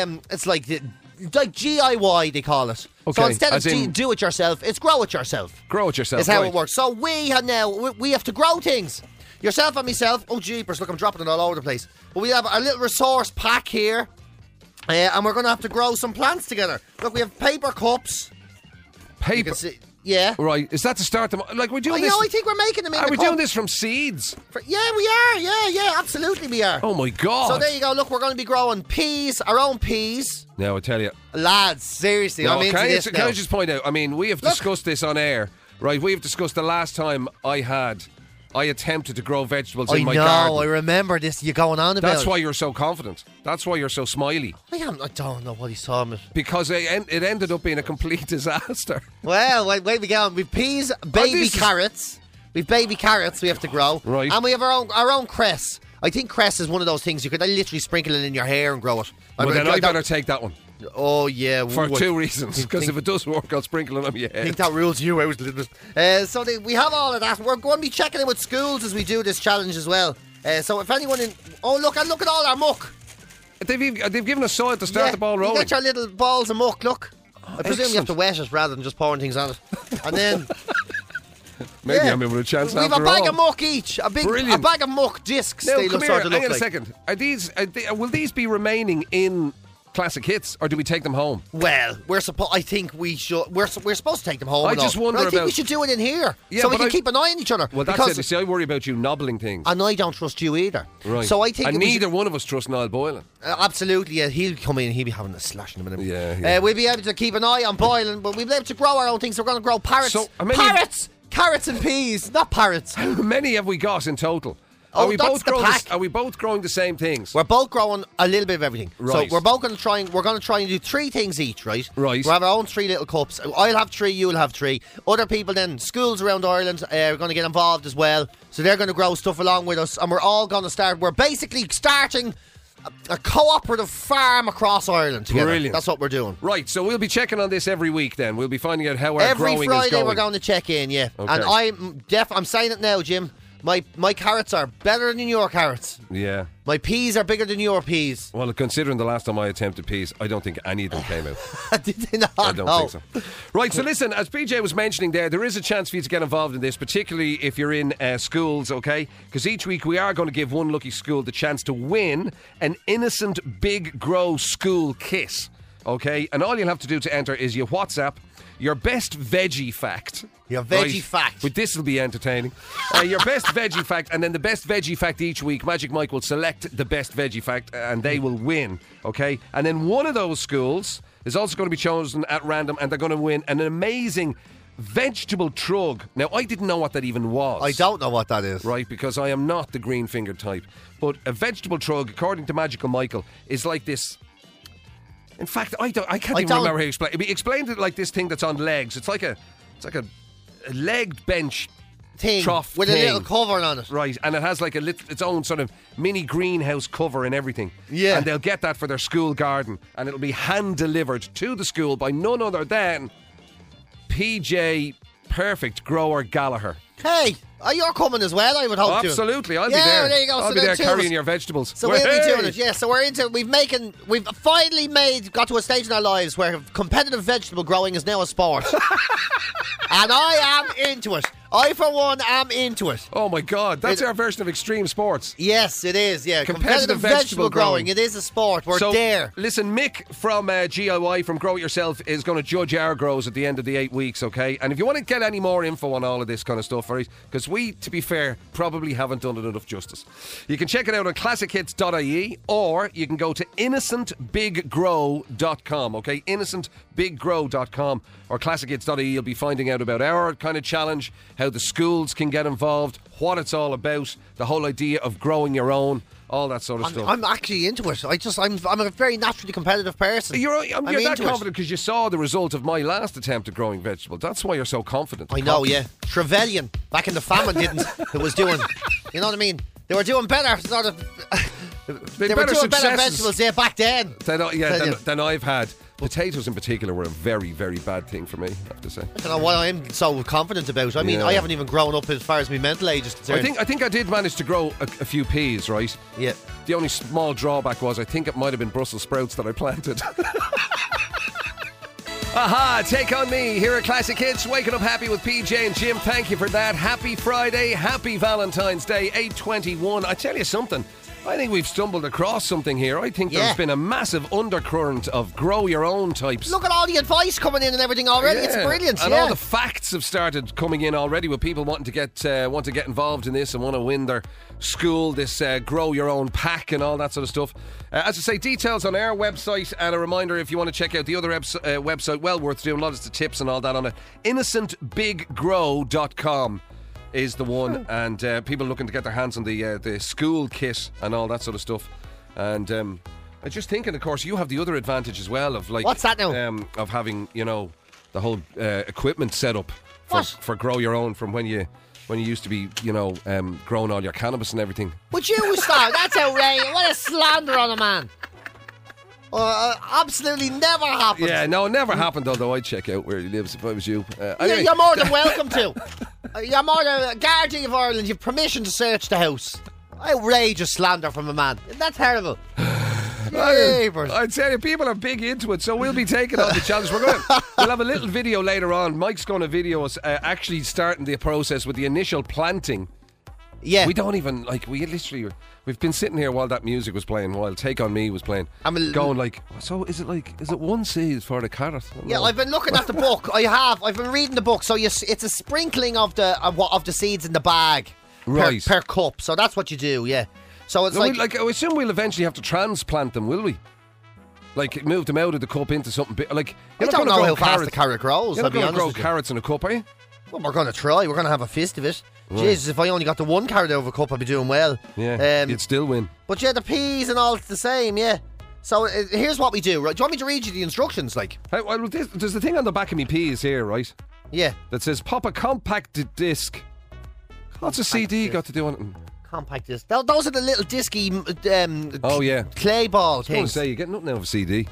GIY, they call it. Okay, So instead as of in- do it yourself, it's grow it yourself. Grow it yourself. Is how right. it works. So we have to grow things. Yourself and myself. Oh, jeepers, look, I'm dropping it all over the place. But we have a little resource pack here. And we're going to have to grow some plants together. Look, we have paper cups. You Paper. can see. Yeah. Right, is that to start them? Like we're doing I this. know, I think we're making them in Are the we cup. doing this from seeds? Yeah, we are. Yeah, absolutely we are. Oh my God! So there you go. Look, we're going to be growing peas, our own peas. Now I tell you, Lads, seriously, I'm into this can now. I just point out? I mean, we have discussed this on air, right? We have discussed the last time I attempted to grow vegetables I in my know, garden. I remember this. You going on about? That's why you're so confident. That's why you're so smiley. I don't know what he's talking about. Because it ended up being a complete disaster. Well, wait we go. We've peas, baby carrots. We've baby carrots we have to grow. Right. And we have our own cress. I think cress is one of those things you could literally sprinkle it in your hair and grow it. Well, then I better take that one. Oh, yeah. For two reasons. Because if it does work, I'll sprinkle it on your I head. think that rules you out a little bit. So we have all of that. We're going to be checking in with schools as we do this challenge as well. So if anyone in... Oh, look at all our muck. They've given us soil to start the ball rolling. You get your little balls of muck, look. I presume you have excellent. to wet it rather than just pouring things on it. And then... Maybe I'm in with a chance We've after a bag all. of muck each. A bag of muck discs. Now, They come look here, sort of hang look on a like. second. Will these be remaining in Classic Hits, or do we take them home? Well, I think we should. We're supposed to take them home. I and just all. wonder But I think about- we should do it in here, Yeah, so we but can I- keep an eye on each other. Well, that's because, it. You see, I worry about you knobbling things. and I don't trust you either. Right. So I think and we should- neither one of us trust Niall Boylan. Absolutely, yeah. He'll come in. He'll be having a slash in a minute. Yeah. We'll be able to keep an eye on Boylan, but we'll be able to grow our own things. We're going to grow parrots. So, how many- Parrots, carrots, and peas, not parrots. How many have we got in total? Oh, Are we that's both the growing? pack. Are we both growing the same things? We're both growing a little bit of everything. Right. So we're both going to try. We're going to try and do 3 things each, right? Right. We'll have our own 3 little cups. I'll have 3. You'll have 3. Other people then, schools around Ireland, are going to get involved as well. So they're going to grow stuff along with us, and we're all going to start. We're basically starting a cooperative farm across Ireland together. Brilliant. That's what we're doing. Right, so we'll be checking on this every week then. We'll be finding out how our Every growing Friday is going. we're going to check in, yeah. Okay. And I'm saying it now, Jim. My carrots are better than your carrots. Yeah. My peas are bigger than your peas. Well, considering the last time I attempted peas, I don't think any of them came out. Did they not? I don't No. think so. Right, so listen, as PJ was mentioning there is a chance for you to get involved in this, particularly if you're in schools, okay? Because each week we are going to give one lucky school the chance to win an Innocent Big Grow School Kit, okay? And all you'll have to do to enter is your WhatsApp your best veggie fact. Your veggie fact. But this will be entertaining. Your best veggie fact, and then the best veggie fact each week. Magic Mike will select the best veggie fact, and they will win. Okay, and then one of those schools is also going to be chosen at random, and they're going to win an amazing vegetable trug. Now, I didn't know what that even was. I don't know what that is. Right, because I am not the green fingered type. But a vegetable trug, according to Magical Michael, is like this. In fact, I can't even remember how he explained it. He explained it like this thing that's on legs. It's like a legged bench thing trough with thing. a little cover on it. Right, and it has like its own sort of mini greenhouse cover and everything. Yeah. And they'll get that for their school garden, and it'll be hand delivered to the school by none other than PJ Perfect Grower Gallagher. Hey, you're coming as well, I would hope to. Absolutely, I'll be Yeah, there. there you go. I'll So be there there are two of carrying us. your vegetables. So we'll be Hey! doing it, yeah. So we've finally got to a stage in our lives where competitive vegetable growing is now a sport. And I am into it. I, for one, am into it. Oh my God, that's our version of extreme sports. Yes, it is, yeah. Competitive vegetable growing. It is a sport. We're So, there. Listen, Mick from GIY, from Grow It Yourself, is going to judge our grows at the end of the 8 weeks, okay? And if you want to get any more info on all of this kind of stuff, right, because we, to be fair, probably haven't done it enough justice. You can check it out on classichits.ie, or you can go to innocentbiggrow.com, okay? innocentbiggrow.com or classichits.ie. You'll be finding out about our kind of challenge, how the schools can get involved, what it's all about, the whole idea of growing your own, all that sort of stuff. I'm actually into it. I'm a very naturally competitive person. You're that into it. confident because you saw the result of my last attempt at growing vegetables. That's why you're so confident. I know, yeah. Trevelyan, back in the famine, it was doing, you know what I mean? They were doing better, sort of. They were doing better vegetables, yeah, back then. Than I've had. Potatoes in particular were a very, very bad thing for me, I have to say. I don't know what I'm so confident about. I mean, Yeah. I haven't even grown up as far as my mental age is concerned. I think I did manage to grow a few peas, right? Yeah. The only small drawback was I think it might have been Brussels sprouts that I planted. Aha, take on me here at Classic Hits, waking up happy with PJ and Jim. Thank you for that. Happy Friday, happy Valentine's Day, 8:21. I tell you something, I think we've stumbled across something here. I think there's been a massive undercurrent of grow your own types. Look at all the advice coming in and everything already. It's brilliant. And all the facts have started coming in already with people wanting to get involved in this and want to win their school, this grow your own pack and all that sort of stuff. As I say, details on our website, and a reminder if you want to check out the other website, well worth doing, lots of tips and all that on it. innocentbiggrow.com is the one, and people looking to get their hands on the school kit and all that sort of stuff. And I'm just thinking, of course, you have the other advantage as well of like, what's that now? Of having, you know, the whole equipment set up for grow your own from when you used to be, you know, growing all your cannabis and everything. Would you start? That's outrageous. What a slander on a man. Absolutely never happened. Yeah, no, it never happened, although I'd check out where he lives if I was you. Anyway. You're more than welcome to. You're more than Gardaí of Ireland. You've permission to search the house. Outrageous slander from a man. Isn't that terrible? I'd say people are big into it, so we'll be taking on the challenge. We'll have a little video later on. Mike's going to video us actually starting the process with the initial planting. Yeah. We don't even, we've been sitting here while that music was playing, while Take On Me was playing, going so is it one seed for the carrot? Yeah, I've been looking at the book. I've been reading the book, so it's a sprinkling of the seeds in the bag. Right. Per cup, so that's what you do, yeah. So it's I assume we'll eventually have to transplant them, will we? Like, move them out of the cup into something big. Like, I don't know how fast the carrot grows. You're not going to grow carrots in a cup, are you? Well, we're going to try. We're going to have a fist of it. Right. Jesus, if I only got the one carrot out of a cup, I'd be doing well. Yeah, you'd still win. But yeah, the peas and all, it's the same, yeah. So here's what we do, right? Do you want me to read you the instructions, like? Well, there's the thing on the back of me peas here, right? Yeah. That says, pop a compact disc. What's a CD got to do on it? Compact disc. Those are the little disky clay ball things. I was going to say, you get nothing out of a CD.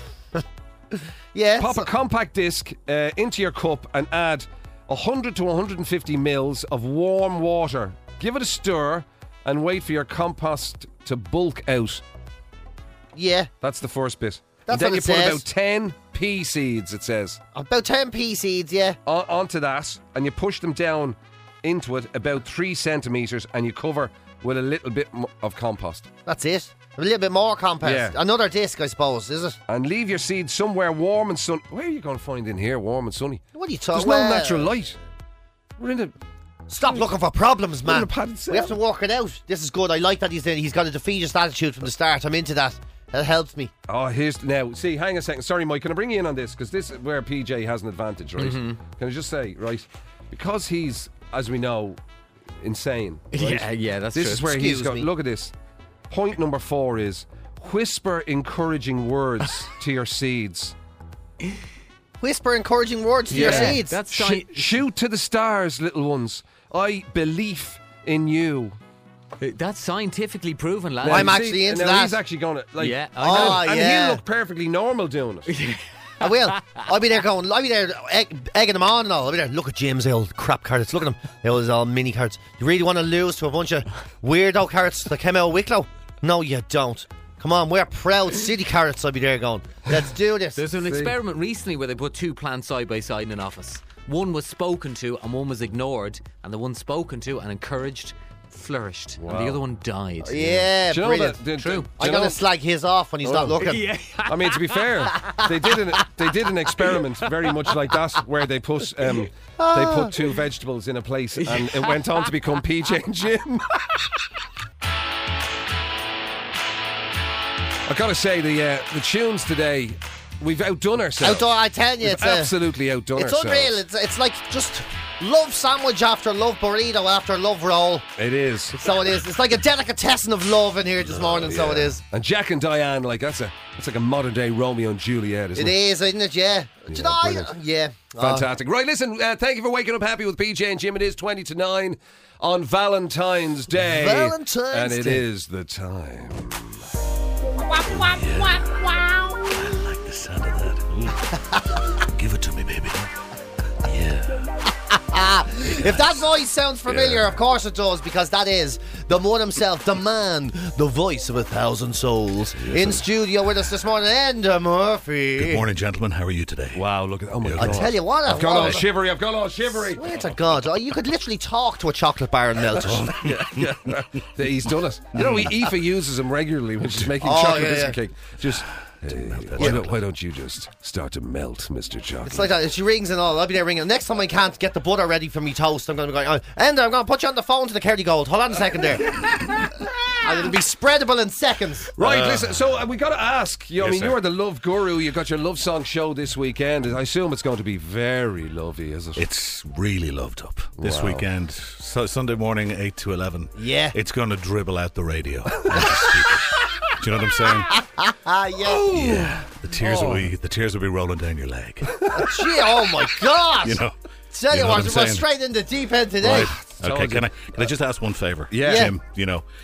Yeah. Pop a compact disc into your cup and add 100 to 150 mils of warm water. Give it a stir and wait for your compost to bulk out. Yeah. That's the first bit. That's and then what you it put says. about 10 pea seeds, it says. About 10 pea seeds, yeah. Onto that, and you push them down into it about 3 centimetres, and you cover with a little bit of compost. That's it. A little bit more compost. Yeah. Another disc, I suppose, is it? And leave your seeds somewhere warm and sunny. Where are you going to find in here, warm and sunny? What are you talking There's about? no natural light. We're in the... Stop looking for problems, man. We're in a padded cell. We have to work it out. This is good. I like that he's got a defeatist attitude from the start. I'm into that. That helps me. Oh, here's... Now, see, hang a second. Sorry, Mike, can I bring you in on this? Because this is where PJ has an advantage, right? Mm-hmm. Can I just say, right, because he's, as we know, insane, right? Yeah, that's this true. is where Excuse he's got... me. Look at this. Point number 4 is whisper encouraging words to your seeds. Whisper encouraging words to your seeds. That's shoot to the stars, little ones. I believe in you. That's scientifically proven, lad. Well, I'm actually into that. He's actually going to, like... Yeah, and he'll look perfectly normal doing it. I will. I'll be there egging them on and all. I'll be there. Look at Jim's old crap carrots. Look at them. Those all mini carrots. You really want to lose to a bunch of weirdo carrots that came out of Wicklow? No, you don't. Come on, we're proud city carrots. I'll be there going, let's do this. There's an experiment recently where they put 2 plants side by side in an office. One was spoken to and one was ignored, and the one spoken to and encouraged flourished, and the other one died. Yeah, brilliant. True. I'm going to slag his off when he's not looking. Yeah. I mean, to be fair, they did an experiment very much like that, where they put 2 vegetables in a place, and it went on to become PJ and Jim. I've got to say, the tunes today, we've outdone ourselves. I tell you, it's absolutely outdone it's ourselves. Unreal. It's like just love sandwich after love burrito after love roll. It is. So it is. It's like a delicatessen of love in here this morning. Yeah. So it is. And Jack and Diane, like that's like a modern day Romeo and Juliet, isn't it? It is, isn't it? Yeah. Yeah. Fantastic. Right, listen, thank you for waking up happy with PJ and Jim. It is 20 to 9 on Valentine's Day. And it is the time. I like the sound of that. Give it to me, baby. Yeah. If that voice sounds familiar, of course it does, because that is the one himself, the man, the voice of 1,000 souls. In studio with us this morning, Enda Murphy. Good morning, gentlemen. How are you today? Wow, look at oh my God. I tell you what, I've got all shivery. Swear to God, you could literally talk to a chocolate bar and melt it. Yeah. He's done it. You know, Aoife uses him regularly when she's making chocolate biscuit cake. Just... why don't you just start to melt, Mr. Chocolate? It's like that. She rings and all. I'll be there ringing. Next time I can't get the butter ready for me toast, I'm going to be going, and I'm going to put you on the phone to the Kerry Gold. Hold on a second there. And it'll be spreadable in seconds. Right, listen, so we got to ask, Yes, I mean, sir. you're the love guru, you've got your love song show this weekend. I assume it's going to be very lovely, is it? It's really loved up this Wow. weekend. So Sunday morning, 8 to 11. Yeah. It's going to dribble out the radio. Do you know what I'm saying? Yeah. The tears will be rolling down your leg. Gee, oh my God. You know. Tell you know what, what I'm we're saying? straight in the deep end today. Right. Okay, can I just ask one favour? Yeah. Jim, you know,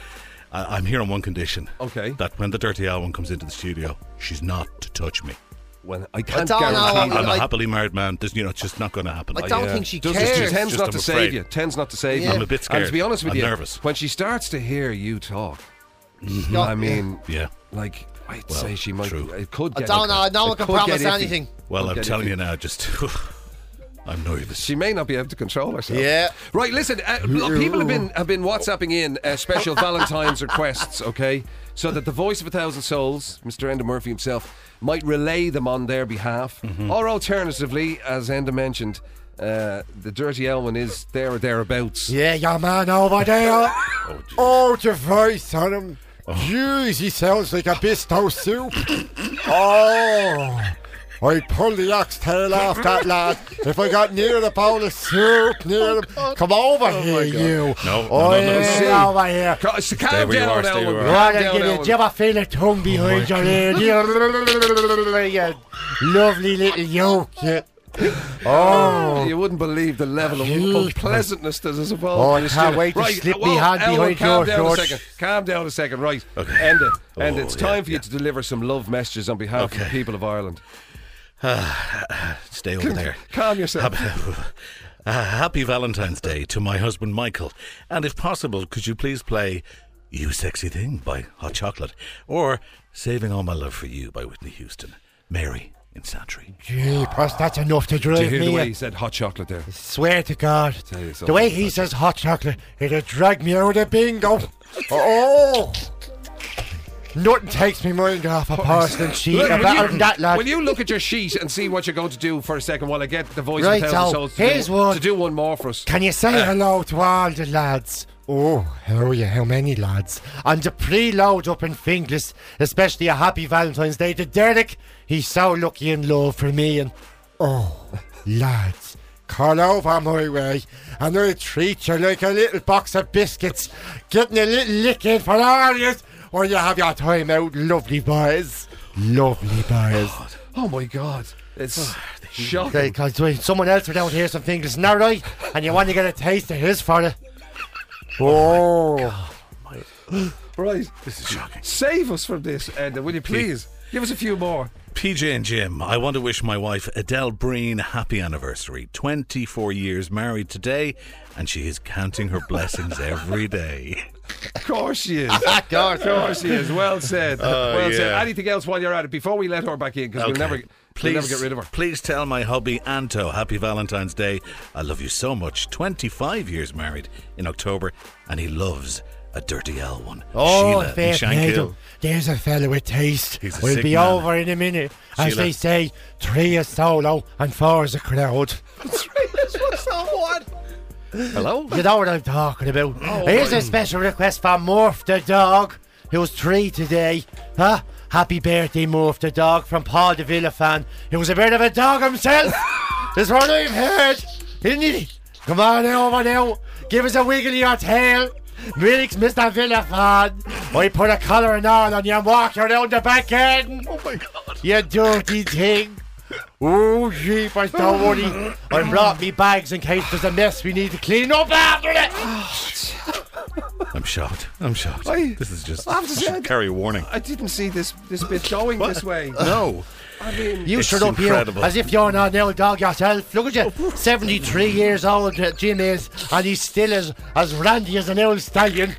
I'm here on one condition. Okay. That when the Dirty Al one comes into the studio, she's not to touch me. Well, I can't don't know. guarantee I'm that. a happily married man. There's, it's just not going to happen. I don't think she She cares. tends Just not I'm to afraid. save you. Tends not to save you. I'm a bit scared. And to be honest with I'm you, nervous. when she starts to hear you talk, Yeah. I mean, Yeah. like, I'd say she might. true. It could I get. don't know. No one it can could get promise iffy. anything. Well, Could I'm get telling iffy. you now, just I'm nervous. She may not be able to control herself. Yeah. Right, listen, people have been WhatsApping in special Valentine's requests, okay? So that the voice of 1,000 souls, Mr. Enda Murphy himself, might relay them on their behalf. Or alternatively, as Enda mentioned, the Dirty Elwyn is there or thereabouts. Yeah, your man over there. Oh, the voice on him. Jeez, he sounds like a Bisto soup. Oh, I'd pull the oxtail off that lad if I got near the bowl of soup, near him. Come over here, you. No. Yeah, over here. Calm where you are, down, stay where Elwyn. you are. Calm Do down, Elwyn. you ever feel a tongue behind your ear? You lovely little yolk. Yeah. Oh, You wouldn't believe the level of Beautiful. unpleasantness that is Oh, involved. I in this can't studio. wait to Right, slip me hand Elwyn, behind calm your down a shorts. second. Calm down a second. Right, Okay. Enda, it's Oh, time for you yeah. to deliver some love messages on behalf of the people of Ireland. Stay over there. Calm yourself. Happy Valentine's Day to my husband Michael. And if possible, could you please play You Sexy Thing by Hot Chocolate or Saving All My Love for You by Whitney Houston. Mary in Santry. jeepers, that's enough to Did you drive hear the way me. he said hot chocolate there? Swear to God, Tell you the way something. he says hot chocolate, it'll drag me out of bingo. Oh, nothing takes me mind off a porcelain sheet. Look, Better than that, lad. will you look at your sheet and see what you're going to do for a second while I get the voice Right, of 1,000 so souls here's to one. do one more for us? Can you say hello to all the lads? Oh, how many lads? And the preload up in Finglas, especially a happy Valentine's Day to Derek. He's so lucky in love for me. And oh, lads, call over my way and I'll treat you like a little box of biscuits, getting a little lick in for all of you, or you have your time out, lovely boys. Lovely boys. Oh my God. It's shocking. Okay, because someone else down here some Finglas, isn't that right? And you want to get a taste of his for it. Oh. Right. This is shocking. Save us from this, Enda, will you please? Give us a few more. PJ and Jim, I want to wish my wife Adele Breen a happy anniversary. 24 years married today, and she is counting her blessings every day. Of course she is. Of course she is. Well said. Well said. yeah. Anything else while you're at it before we let her back in? Because we'll never get rid of her. Please tell my hubby Anto happy Valentine's Day. I love you so much. 25 years married in October, and he loves a Dirty L one. Oh, Sheila in fair play to Shankill. him. There's a fella with taste. He's a We'll sick be man. over in a minute. As Sheila. they say, 3 is solo and 4 is a crowd. Hello? You know what I'm talking about. Here's a special request for Murph the dog, who's 3 today. Huh? Happy birthday, Murph the dog, from Paul the Villa fan, who was a bit of a dog himself. That's what I've heard. Isn't he? Come on over now. Give us a wiggle of your tail. Milks, Mr. Villa fan. I put a collar and all on you and walk you around the back end. Oh my God. You dirty thing. Oh, jeepers, don't worry. I brought me bags in case there's a mess we need to clean up after it. I'm shocked. This is just I have to say, should carry a warning. I didn't see this bit going this way. No. I mean, You It's shut up here, incredible. as if you're not an old dog yourself. Look at you, 73 years old Jim is, and he's still as randy as an old stallion.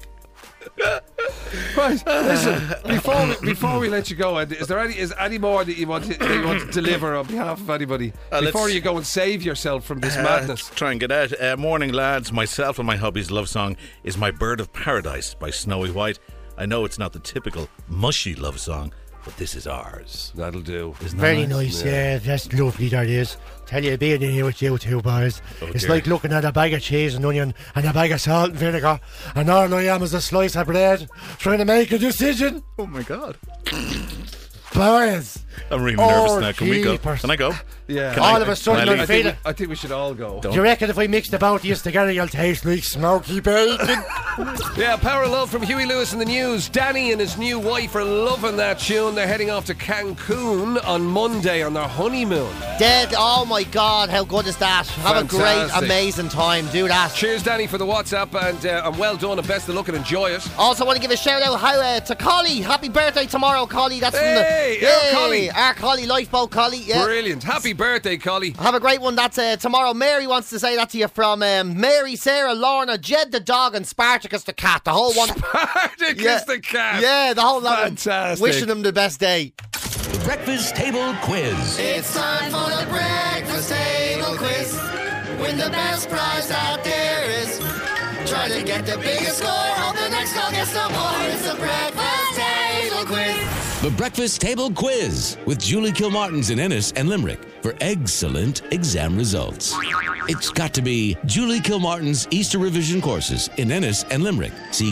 right. Listen, before we let you go, Ed, is there any more that you want to deliver on behalf of anybody before let's- you go and save yourself from this madness? Try and get out. Morning, lads. Myself and my hubby's love song is My Bird of Paradise by Snowy White. I know it's not the typical mushy love song, but this is ours. That'll do. Isn't that Very nice, yeah, that's lovely, that is. Tell you, being in here with you two boys, it's dear. like looking at a bag of cheese and onion and a bag of salt and vinegar, and all I am is a slice of bread, trying to make a decision. Oh my God. Boys. I'm really nervous Oh, now. Can we go? jeepers. Can I go? Yeah. Can All of a sudden, can I feel it. I think we should all go. Do you reckon if we mix the both of you together, you'll taste like smoky bacon? Yeah, Power of Love from Huey Lewis in the news. Danny and his new wife are loving that tune. They're heading off to Cancun on Monday on their honeymoon. Dead. Oh my God, how good is that? Have a great, Fantastic. amazing time. Do that. Cheers, Danny, for the WhatsApp, and well done and best of luck and enjoy it. Also, want to give a shout out to Collie. Happy birthday tomorrow, Collie. That's Hey, from our Collie. our Collie, Lifeboat Collie. Yeah. Brilliant. Happy birthday, Collie. Have a great one. That's tomorrow. Mary wants to say that to you from Mary, Sarah, Lorna, Jed the dog, and Spartacus the cat. The whole one. Spartacus the cat. Yeah, the whole lot. Fantastic. Wishing them the best day. The Breakfast Table Quiz. It's time for the breakfast table quiz. Win the best prize out there is. Try to get the biggest score. Hope the next call gets no more. It's the breakfast table quiz. The Breakfast Table Quiz with Julie Kilmartins in Ennis and Limerick for excellent exam results. It's got to be Julie Kilmartin's Easter Revision courses in Ennis and Limerick. See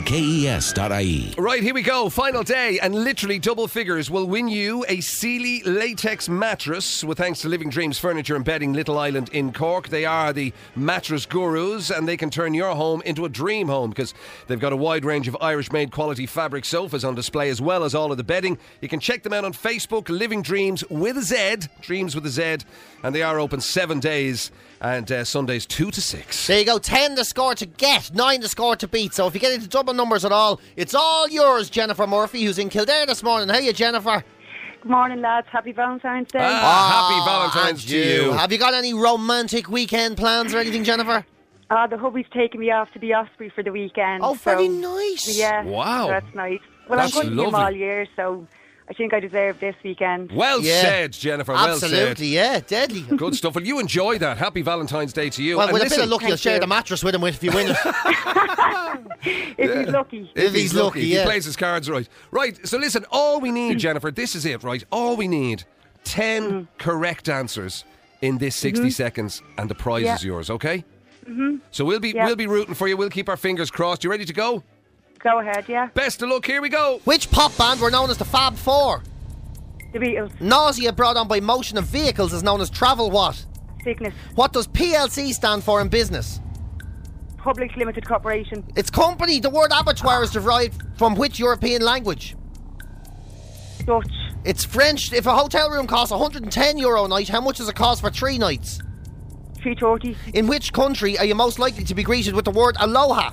KES.ie. Right, here we go. Final day, and literally double figures will win you a Sealy latex mattress with thanks to Living Dreams Furniture and Bedding Little Island in Cork. They are the mattress gurus, and they can turn your home into a dream home because they've got a wide range of Irish-made quality fabric sofas on display as well as all of the bedding. You can check them out on Facebook, Living Dreams with a Z, Dreams with a Z, and they are open 7 days and Sundays 2 to 6. There you go. 10 the score to get, 9 the score to beat. So if you get into double numbers at all, it's all yours, Jennifer Murphy, who's in Kildare this morning. How are you, Jennifer? Good morning, lads. Happy Valentine's Day. Happy Valentine's and to you. Have you got any romantic weekend plans or anything, Jennifer? The hubby's taking me off to the Osprey for the weekend. Oh, very nice. Yeah. Wow. So that's nice. Well, That's I'm going to him lovely. all year, so I think I deserve this weekend. Well said, Jennifer. Well Absolutely, said. yeah. Deadly. Good stuff. Well, you enjoy that. Happy Valentine's Day to you. Well, And with a bit listen, of luck, you'll share the mattress with him if you win it. If he's lucky. If he's lucky, If yeah. he plays his cards right. Right, so listen, all we need, Jennifer, this is it, right? All we need, 10 correct answers in this 60 seconds, and the prize is yours, okay? So we'll be rooting for you. We'll keep our fingers crossed. You ready to go? Go ahead, yeah. Best of luck. Here we go. Which pop band were known as the Fab Four? The Beatles. Nausea brought on by motion of vehicles is known as travel what? Sickness. What does PLC stand for in business? Public Limited Corporation. Its company. The word abattoir is derived from which European language? Dutch. It's French. If a hotel room costs €110 a night, how much does it cost for 3 nights? 330. In which country are you most likely to be greeted with the word aloha?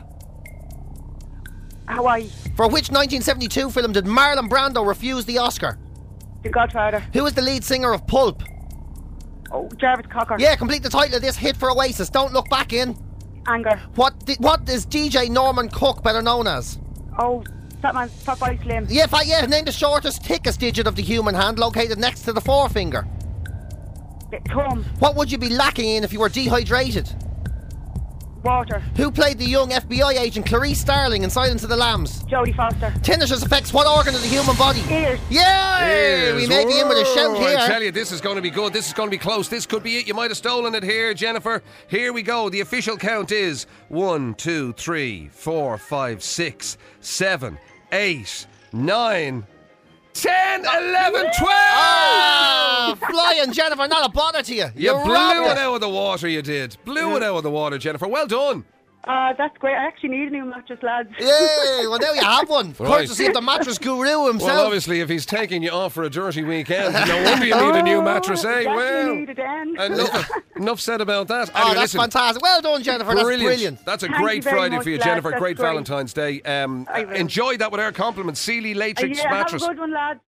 Hawaii. For which 1972 film did Marlon Brando refuse the Oscar? The Godfather. Who is the lead singer of Pulp? Oh, Jarvis Cocker. Yeah, complete the title of this hit for Oasis. Don't Look Back In. Anger. What is DJ Norman Cook better known as? Oh, Fat Boy Slim. Yeah, name the shortest, thickest digit of the human hand located next to the forefinger. Thumb. What would you be lacking in if you were dehydrated? Water. Who played the young FBI agent Clarice Starling in Silence of the Lambs? Jodie Foster. Tinnitus affects what organ of the human body? Ears. Yeah! We may be in with a shout Whoa, here. I tell you, this is going to be good. This is going to be close. This could be it. You might have stolen it here, Jennifer. Here we go. The official count is 1, 2, 3, 4, 5, 6, 7, 8, 9, 10, 11, 12! Ah, flying, Jennifer, not a bother to you. You blew robbed it out of the water, you did. Blew it out of the water, Jennifer. Well done. That's great. I actually need a new mattress, lads. Yay! Well, now you have one. Right. Courtesy of the mattress guru himself. Well, obviously, if he's taking you off for a dirty weekend, no wonder you need a new mattress, eh? Well, Need it then. enough said about that. Oh, Anyway, that's listen, fantastic. Well done, Jennifer. That's brilliant. That's a Thank great you very Friday much, for you, lads. Jennifer. That's great great. Valentine's Day. I will. Enjoy that with our compliments. Sealy Latex Yeah, mattress. have a good one, lads.